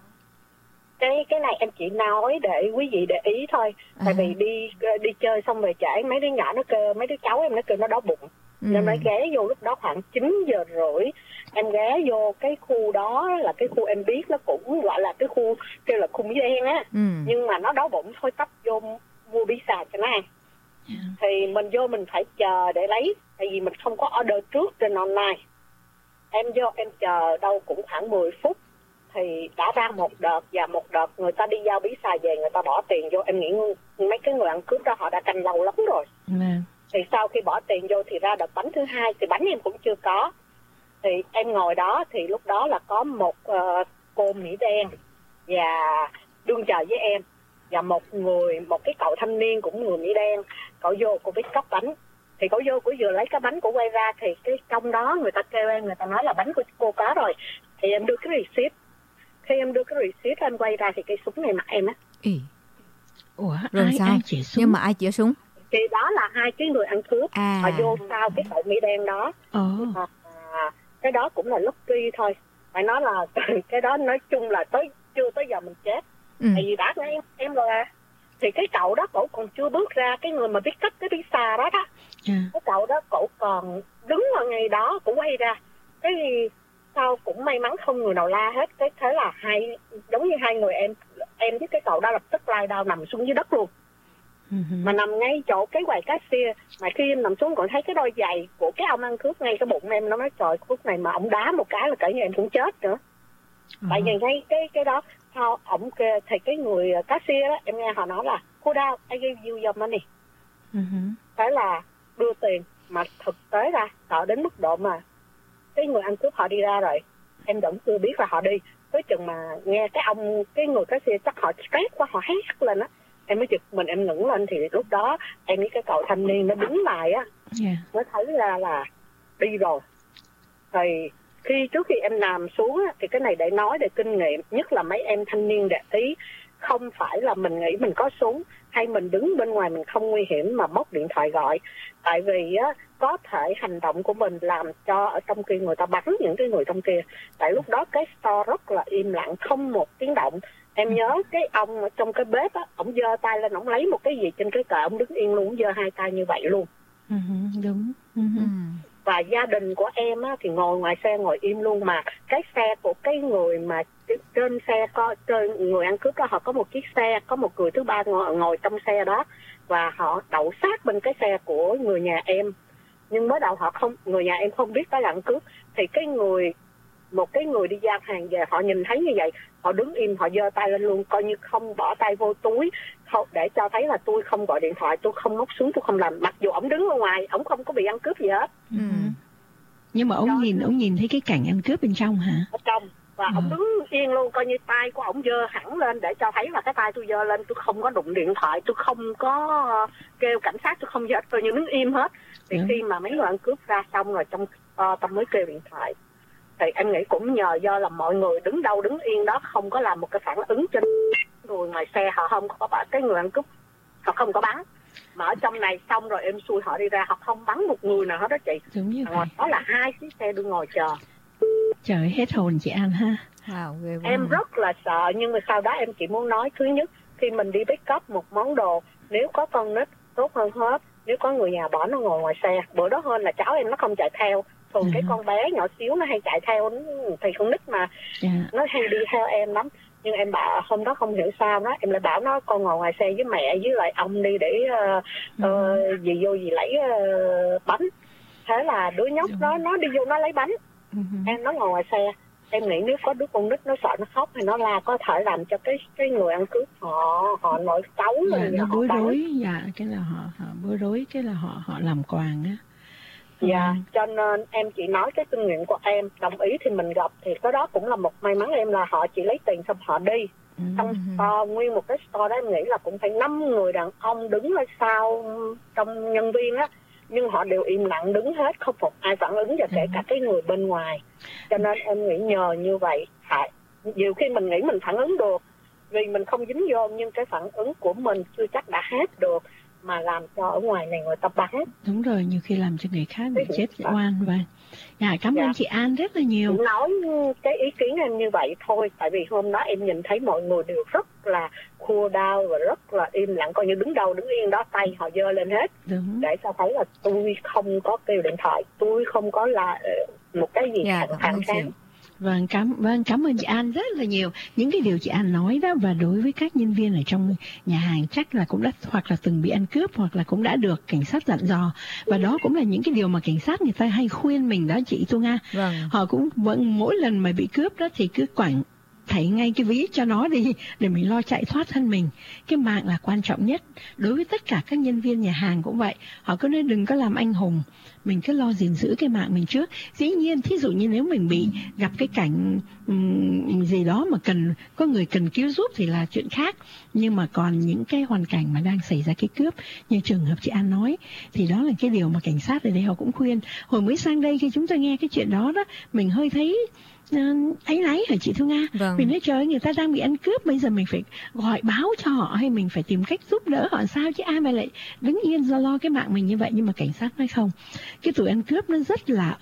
Cái này em chỉ nói để quý vị để ý thôi. Tại vì đi chơi xong về trễ, mấy đứa nhỏ nó kêu, mấy đứa cháu em nó kêu nó đói bụng. Nên nó ghé vô lúc đó khoảng 9 giờ rưỡi. Em ghé vô cái khu đó là cái khu em biết nó cũng gọi là cái khu kêu là khu Mỹ Đen á. Nhưng mà nó đói bụng thôi, tấp vô mua bí xà cho nó ăn. Thì mình vô mình phải chờ để lấy. Tại vì mình không có order trước trên online. Em vô em chờ đâu cũng khoảng 10 phút. Thì đã ra một đợt và một đợt người ta đi giao bí xà về, người ta bỏ tiền vô. Em nghĩ mấy cái người ăn cướp đó họ đã canh lâu lắm rồi. Thì sau khi bỏ tiền vô thì ra đợt bánh thứ 2 thì bánh em cũng chưa có. Thì em ngồi đó thì lúc đó là có một cô Mỹ đen và đương chờ với em và một cái cậu thanh niên cũng người Mỹ đen. Cậu vô cô biết cốc bánh. Thì cậu vô, cô vừa lấy cái bánh của quay ra thì cái trong đó người ta kêu em, người ta nói là bánh của cô có rồi. Thì em đưa cái receipt. Khi em đưa cái receipt em quay ra thì cây súng này mặt em á.
Ủa,
rồi sao? Ai chĩa súng? Nhưng mà ai chĩa súng?
Thì đó là 2 cái người ăn cướp. Họ vô sau cái cậu Mỹ đen đó. Cái đó cũng là lucky thôi. Phải nói là cái đó nói chung là chưa tới giờ mình chết. Tại vì đã nghe em rồi à. Thì cái cậu đó cậu còn chưa bước ra, cái người mà biết cất cái visa đó đó. Cái cậu đó cậu còn đứng ở ngay đó, cũng quay ra. Cái sau cũng may mắn không người nào la hết. Cái thế là giống như 2 người em với cái cậu đó lập tức lai đao nằm xuống dưới đất luôn. Mà nằm ngay chỗ cái quầy cashier. Mà khi em nằm xuống còn thấy cái đôi giày của cái ông ăn cướp ngay cái bụng em. Nó nói trời, phút này mà ông đá một cái là kể như em cũng chết nữa. Tại vì ngay cái đó sao ổng kêu thì cái người cashier đó, em nghe họ nói là cô đau, I give you your money. Thế là đưa tiền. Mà thực tế ra sợ đến mức độ mà cái người ăn cướp họ đi ra rồi, em vẫn chưa biết là họ đi. Tới chừng mà nghe cái người cashier chắc họ stress quá, họ hét lên á. Em mới giật mình, em ngẩng lên thì lúc đó em với cái cậu thanh niên nó đứng lại á, mới thấy ra là đi rồi. Thì trước khi em nằm xuống á, thì cái này để nói để kinh nghiệm, nhất là mấy em thanh niên để ý, không phải là mình nghĩ mình có súng hay mình đứng bên ngoài mình không nguy hiểm mà bóc điện thoại gọi. Tại vì á, có thể hành động của mình làm cho ở trong kia người ta bắn những cái người trong kia. Tại lúc đó cái store rất là im lặng, không một tiếng động. Em nhớ cái ông ở trong cái bếp á, ông giơ tay lên, ông lấy một cái gì trên cái kệ, ông đứng yên luôn, giơ 2 tay như vậy luôn.
Đúng.
Và gia đình của em á, thì ngồi ngoài xe ngồi im luôn. Mà cái xe của cái người mà trên xe trên người ăn cướp đó, họ có một chiếc xe, có một người thứ ba ngồi trong xe đó, và họ đậu sát bên cái xe của người nhà em. Nhưng mới đầu người nhà em không biết đó là ăn cướp. Thì cái người
một cái người đi giao hàng về, họ nhìn thấy như vậy, họ đứng im, họ giơ tay lên luôn, coi như không bỏ tay vô túi, không, để cho thấy là tôi không gọi điện thoại, tôi không móc súng, tôi không làm, mặc dù ổng đứng ở ngoài, ổng không có bị ăn cướp gì hết.
Nhưng mà ổng nhìn thấy cái cảnh ăn cướp bên trong hả?
Ở trong, và ổng đứng yên luôn, coi như tay của ổng giơ hẳn lên để cho thấy là cái tay tôi giơ lên, tôi không có đụng điện thoại, tôi không có kêu cảnh sát, tôi không gì hết, tôi như đứng im hết. Thì khi mà mấy người ăn cướp ra xong rồi Tâm mới kêu điện thoại. Thì em nghĩ cũng nhờ do là mọi người đứng đâu đứng yên đó, không có làm một cái phản ứng trên người ngoài xe, họ không có bắn, cái người ăn cướp họ không có bắn. Mà ở trong này xong rồi em xui họ đi ra, họ không bắn một người nào hết đó chị.
Đúng như vậy.
Đó là 2 chiếc xe đứng ngồi chờ.
Trời, hết hồn chị An ha.
Em rất là sợ, nhưng mà sau đó em chỉ muốn nói, thứ nhất, khi mình đi pick up một món đồ, nếu có con nít tốt hơn hết, nếu có người nhà bỏ nó ngồi ngoài xe. Bữa đó hơn là cháu em nó không chạy theo, thường cái con bé nhỏ xíu nó hay chạy theo, thì con nít mà nó hay đi theo em lắm. Nhưng em bảo hôm đó không hiểu sao đó, em lại bảo nó con ngồi ngoài xe với mẹ với lại ông đi để dì vô dì lấy bánh. Thế là đứa nhóc đó nó đi vô nó lấy bánh, em nó ngồi ngoài xe. Em nghĩ nếu có đứa con nít nó sợ nó khóc hay nó la, có thể làm cho cái người ăn cướp họ nổi cáu rồi
nó bối rối. Cái là họ bối rối, cái là họ làm quàng á.
Cho nên em chỉ nói cái kinh nghiệm của em, đồng ý thì mình gặp, thì cái đó cũng là một may mắn em, là họ chỉ lấy tiền xong họ đi. Trong store, nguyên một cái store đó em nghĩ là cũng phải 5 người đàn ông đứng ở sau trong nhân viên á, nhưng họ đều im lặng đứng hết, không một ai phản ứng, và kể cả cái người bên ngoài. Cho nên em nghĩ nhờ như vậy, nhiều khi mình nghĩ mình phản ứng được vì mình không dính vô, nhưng cái phản ứng của mình chưa chắc đã hết được, mà làm cho ở ngoài này người ta bắn.
Đúng rồi, nhiều khi làm cho người khác bị chết oan. Cảm ơn chị An rất là nhiều.
Nói cái ý kiến em như vậy thôi, tại vì hôm đó em nhìn thấy mọi người đều rất là cool down và rất là im lặng, coi như đứng đâu đứng yên đó, tay họ giơ lên hết. Để cho thấy là tôi không có kêu điện thoại, tôi không có là một cái gì thẳng kháng.
Cảm ơn chị An rất là nhiều. Những cái điều chị An nói đó, và đối với các nhân viên ở trong nhà hàng chắc là cũng đã hoặc là từng bị ăn cướp, hoặc là cũng đã được cảnh sát dặn dò. Và đó cũng là những cái điều mà cảnh sát người ta hay khuyên mình đó chị Thu Nga. Họ cũng mỗi lần mà bị cướp đó thì cứ quẳng thảy ngay cái ví cho nó đi, để mình lo chạy thoát thân mình. Cái mạng là quan trọng nhất. Đối với tất cả các nhân viên nhà hàng cũng vậy, họ cứ nói đừng có làm anh hùng, mình cứ lo gìn giữ cái mạng mình trước. Dĩ nhiên thí dụ như nếu mình bị gặp cái cảnh gì đó mà có người cần cứu giúp thì là chuyện khác. Nhưng mà còn những cái hoàn cảnh mà đang xảy ra cái cướp như trường hợp chị An nói, thì đó là cái điều mà cảnh sát ở đây họ cũng khuyên. Hồi mới sang đây khi chúng tôi nghe cái chuyện đó mình hơi thấy áy náy hả chị Thu Nga? Mình nói trời, người ta đang bị ăn cướp, bây giờ mình phải gọi báo cho họ, hay mình phải tìm cách giúp đỡ họ sao, chứ ai mà lại đứng yên lo cái mạng mình như vậy. Nhưng mà cảnh sát nói không, cái tụi ăn cướp nó rất là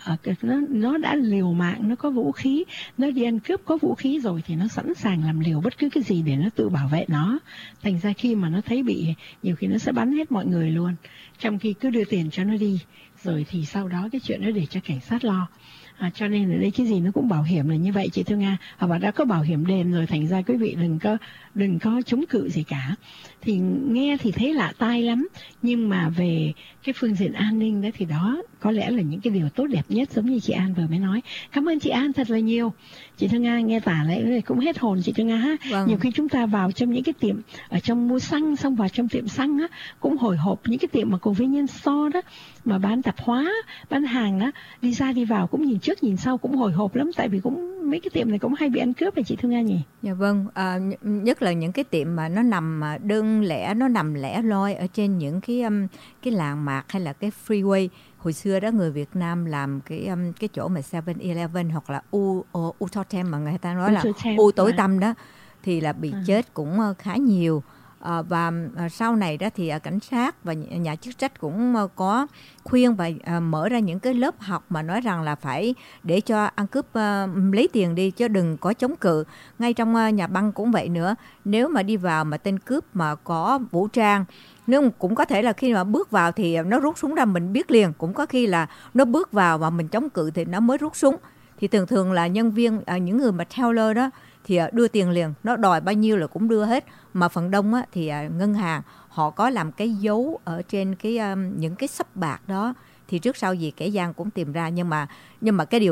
nó đã liều mạng, nó có vũ khí, nó đi ăn cướp có vũ khí rồi thì nó sẵn sàng làm liều bất cứ cái gì để nó tự bảo vệ nó. Thành ra khi mà nó thấy bị, nhiều khi nó sẽ bắn hết mọi người luôn, trong khi cứ đưa tiền cho nó đi, rồi thì sau đó cái chuyện đó để cho cảnh sát lo. Cho nên ở đây cái gì nó cũng bảo hiểm là như vậy chị Thu Nga. Và đã có bảo hiểm đền rồi, thành ra quý vị đừng có chống cự gì cả. Thì nghe thì thấy lạ tai lắm, nhưng mà về cái phương diện an ninh đó thì đó có lẽ là những cái điều tốt đẹp nhất, giống như chị An vừa mới nói. Cảm ơn chị An thật là nhiều. Chị Thu Nga nghe tả lại cũng hết hồn chị Thu Nga ha. Nhiều khi chúng ta vào trong những cái tiệm ở trong mua xăng, xong vào trong tiệm xăng á, cũng hồi hộp. Những cái tiệm mà convenience store đó, mà bán tạp hóa, bán hàng đó, đi ra đi vào cũng nhìn trước nhìn sau, cũng hồi hộp lắm. Tại vì cũng mấy cái tiệm này cũng hay bị ăn cướp chị Thu Nga nhỉ?
Dạ vâng, nhất là những cái tiệm mà nó nằm đơn lẻ, nó nằm lẻ loi ở trên những cái làng mạc hay là cái freeway. Hồi xưa đó người Việt Nam làm cái chỗ mà 7-Eleven hoặc là U Totem mà người ta nói là U tối tăm đó, thì là bị chết cũng khá nhiều. Và sau này đó thì cảnh sát và nhà chức trách cũng có khuyên và mở ra những cái lớp học mà nói rằng là phải để cho ăn cướp lấy tiền đi, chứ đừng có chống cự. Ngay trong nhà băng cũng vậy nữa, nếu mà đi vào mà tên cướp mà có vũ trang, nếu cũng có thể là khi mà bước vào thì nó rút súng ra mình biết liền, cũng có khi là nó bước vào mà mình chống cự thì nó mới rút súng. Thì thường là nhân viên, những người mà teller đó thì đưa tiền liền, nó đòi bao nhiêu là cũng đưa hết. Mà phần đông á, thì ngân hàng họ có làm cái dấu ở trên những cái xấp bạc đó, thì trước sau gì kẻ gian cũng tìm ra. Nhưng mà cái điều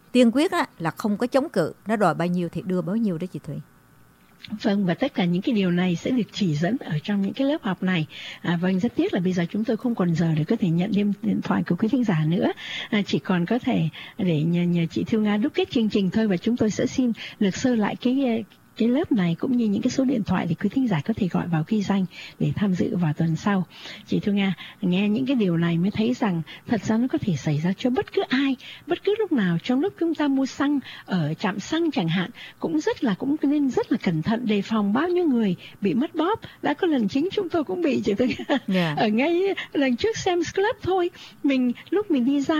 tiên quyết á, là không có chống cự, nó đòi bao nhiêu thì đưa bao nhiêu đó chị Thủy.
Vâng, và tất cả những cái điều này sẽ được chỉ dẫn ở trong những cái lớp học này. Vâng, rất tiếc là bây giờ chúng tôi không còn giờ để có thể nhận thêm điện thoại của quý thính giả nữa. Chỉ còn có thể để nhờ chị Thu Nga đúc kết chương trình thôi, và chúng tôi sẽ xin lược sơ lại cái lớp này cũng như những cái số điện thoại để quý thính giả có thể gọi vào ghi danh để tham dự vào tuần sau. Chị Thu Nga nghe những cái điều này mới thấy rằng thật ra nó có thể xảy ra cho bất cứ ai, bất cứ lúc nào. Trong lúc chúng ta mua xăng ở trạm xăng chẳng hạn, cũng nên rất là cẩn thận, đề phòng bao nhiêu người bị mất bóp. Đã có lần chính chúng tôi cũng bị, chị Thu Nga. Ở ngay lần trước Sam's Club thôi, lúc mình đi ra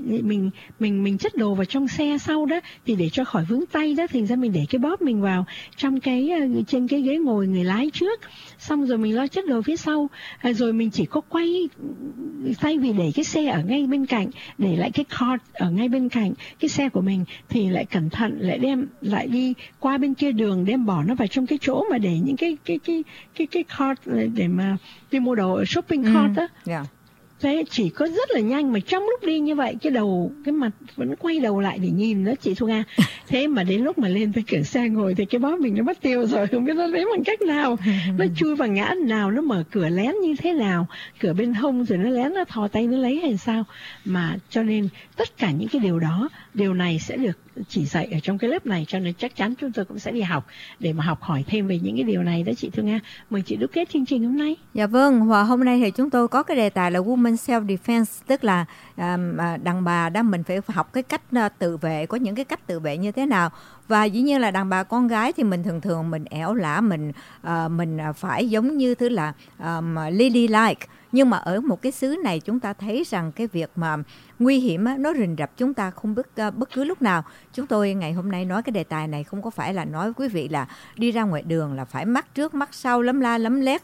mình chất đồ vào trong xe sau đó, thì để cho khỏi vướng tay đó, thành ra mình để cái bóp mình vào trong trên cái ghế ngồi người lái trước, xong rồi mình lo chất đồ phía sau, rồi mình chỉ có quay, thay vì để cái xe ở ngay bên cạnh, để lại cái cart ở ngay bên cạnh cái xe của mình, thì lại cẩn thận lại đi qua bên kia đường, đem bỏ nó vào trong cái chỗ mà để những cái cart để mà đi mua đồ ở shopping cart đó. Thế chỉ có rất là nhanh, mà trong lúc đi như vậy cái mặt vẫn quay đầu lại để nhìn đó, chị Thu Nga. Thế mà đến lúc mà lên tới cửa xe ngồi thì cái bóp mình nó mất tiêu rồi, không biết nó lấy bằng cách nào, nó chui vào ngã nào, nó mở cửa lén như thế nào, cửa bên hông rồi nó lén, nó thò tay nó lấy hay sao. Mà cho nên tất cả những cái điều này sẽ được chỉ dạy ở trong cái lớp này, cho nên chắc chắn chúng tôi cũng sẽ đi học để mà học hỏi thêm về những cái điều này đó, chị Thu Nga. Mời chị đúc kết chương trình hôm nay.
Dạ vâng, và hôm nay thì chúng tôi có cái đề tài là Woman Self-Defense, tức là đàn bà đó mình phải học cái cách tự vệ, có những cái cách tự vệ như thế nào. Và dĩ nhiên là đàn bà con gái thì mình thường mình ẻo lả, mình phải giống như thứ là ladylike. Nhưng mà ở một cái xứ này chúng ta thấy rằng cái việc mà nguy hiểm á, nó rình rập chúng ta không biết bất cứ lúc nào. Chúng tôi ngày hôm nay nói cái đề tài này không có phải là nói với quý vị là đi ra ngoài đường là phải mắt trước mắt sau, lấm la lấm lét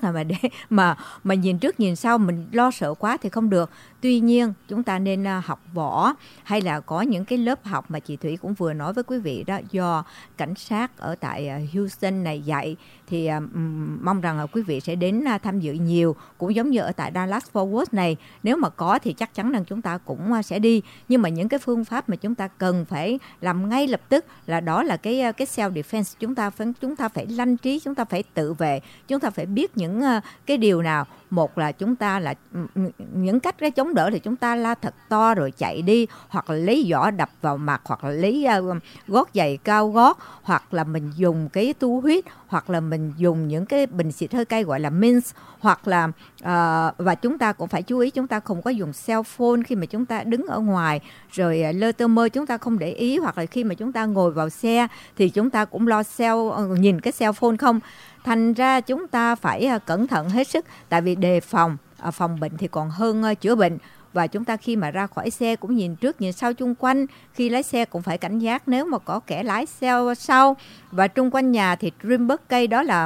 mà nhìn trước nhìn sau, mình lo sợ quá thì không được. Tuy nhiên chúng ta nên học võ, hay là có những cái lớp học mà chị Thủy cũng vừa nói với quý vị đó, do cảnh sát ở tại Houston này dạy, thì mong rằng là quý vị sẽ đến tham dự nhiều, cũng giống như ở tại Dallas Fort Worth này. Nếu mà có thì chắc chắn rằng chúng ta cũng sẽ đi. Nhưng mà những cái phương pháp mà chúng ta cần phải làm ngay lập tức đó là cái self defense. Chúng ta phải lanh trí, chúng ta phải tự vệ, chúng ta phải biết những cái điều nào. Một là chúng ta là những cách cái chống đỡ thì chúng ta la thật to rồi chạy đi, hoặc là lấy giỏ đập vào mặt, hoặc là lấy gót giày cao gót, hoặc là mình dùng cái tu huyết, hoặc là mình dùng những cái bình xịt hơi cay gọi là mints, hoặc là và chúng ta cũng phải chú ý chúng ta không có dùng cell phone khi mà chúng ta đứng ở ngoài, rồi lơ tơ mơ chúng ta không để ý, hoặc là khi mà chúng ta ngồi vào xe thì chúng ta cũng lo nhìn cái cell phone không. Thành ra chúng ta phải cẩn thận hết sức, tại vì đề phòng bệnh thì còn hơn chữa bệnh. Và chúng ta khi mà ra khỏi xe cũng nhìn trước nhìn sau chung quanh, khi lái xe cũng phải cảnh giác nếu mà có kẻ lái xe sau. Và chung quanh nhà thì trim bớt cây, đó là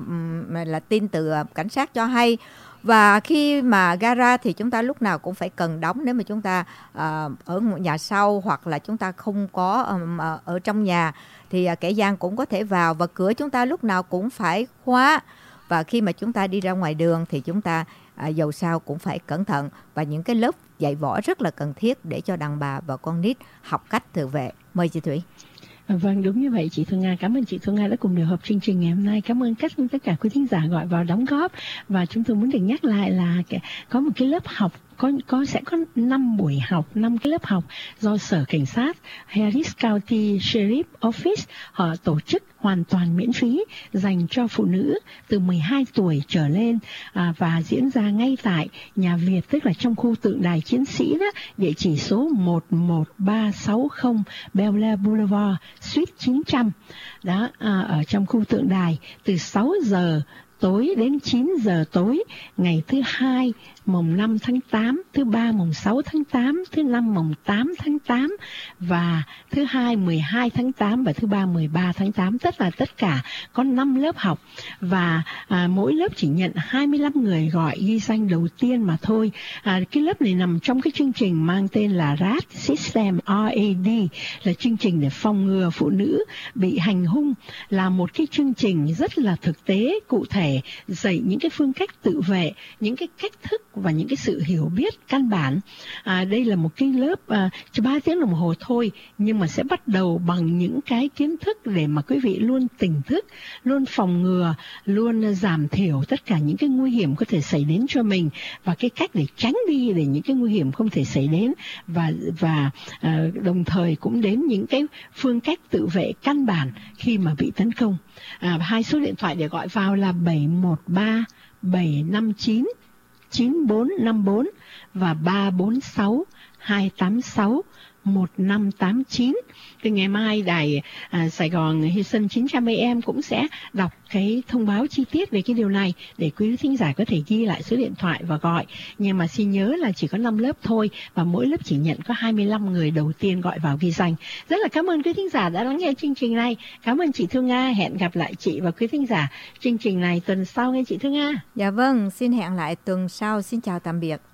là tin từ cảnh sát cho hay. Và khi mà gara thì chúng ta lúc nào cũng phải cần đóng, nếu mà chúng ta ở nhà sau hoặc là chúng ta không có ở trong nhà thì kẻ gian cũng có thể vào. Và cửa chúng ta lúc nào cũng phải khóa. Và khi mà chúng ta đi ra ngoài đường thì chúng ta dầu sao cũng phải cẩn thận. Và những cái lớp dạy võ rất là cần thiết để cho đàn bà và con nít học cách tự vệ. Mời chị Thủy.
Vâng, đúng như vậy chị Thu Nga. Cảm ơn chị Thu Nga đã cùng điều hợp chương trình ngày hôm nay. Cảm ơn tất cả quý thính giả gọi vào đóng góp. Và chúng tôi muốn được nhắc lại là có một cái lớp học, sẽ có 5 buổi học, 5 cái lớp học do Sở Cảnh sát Harris County Sheriff Office họ tổ chức hoàn toàn miễn phí dành cho phụ nữ từ 12 tuổi trở lên, và diễn ra ngay tại nhà Việt, tức là trong khu tượng đài chiến sĩ đó, địa chỉ số 11360 Bel Air Boulevard, Suite 900 đó, ở trong khu tượng đài, từ 6 giờ tối đến 9 giờ tối, ngày thứ Hai mùng 5 tháng 8, thứ Ba mùng 6 tháng 8, thứ Năm mùng 8 tháng 8 và thứ Hai 12 tháng 8 và thứ Ba 13 tháng 8. Tất cả có 5 lớp học và mỗi lớp chỉ nhận 25 người gọi ghi danh đầu tiên mà thôi. Cái lớp này nằm trong cái chương trình mang tên là RAD System, RAD, là chương trình để phòng ngừa phụ nữ bị hành hung, là một cái chương trình rất là thực tế, cụ thể, dạy những cái phương cách tự vệ, những cái cách thức và những cái sự hiểu biết căn bản. Đây là một cái lớp chỉ 3 tiếng đồng hồ thôi, nhưng mà sẽ bắt đầu bằng những cái kiến thức để mà quý vị luôn tỉnh thức, luôn phòng ngừa, luôn giảm thiểu tất cả những cái nguy hiểm có thể xảy đến cho mình, và cái cách để tránh đi để những cái nguy hiểm không thể xảy đến, và đồng thời cũng đến những cái phương cách tự vệ căn bản khi mà bị tấn công. 2 số điện thoại để gọi vào là 713 759 9454 và 346 286 1589. Từ ngày mai đài Sài Gòn Houston 900 AM cũng sẽ đọc cái thông báo chi tiết về cái điều này để quý thính giả có thể ghi lại số điện thoại và gọi. Nhưng mà xin nhớ là chỉ có 5 lớp thôi, và mỗi lớp chỉ nhận có 25 người đầu tiên gọi vào ghi danh. Rất là cảm ơn quý thính giả đã lắng nghe chương trình này. Cảm ơn chị Thu Nga. Hẹn gặp lại chị và quý thính giả chương trình này tuần sau nghe chị Thu Nga.
Dạ vâng, xin hẹn lại tuần sau. Xin chào tạm biệt.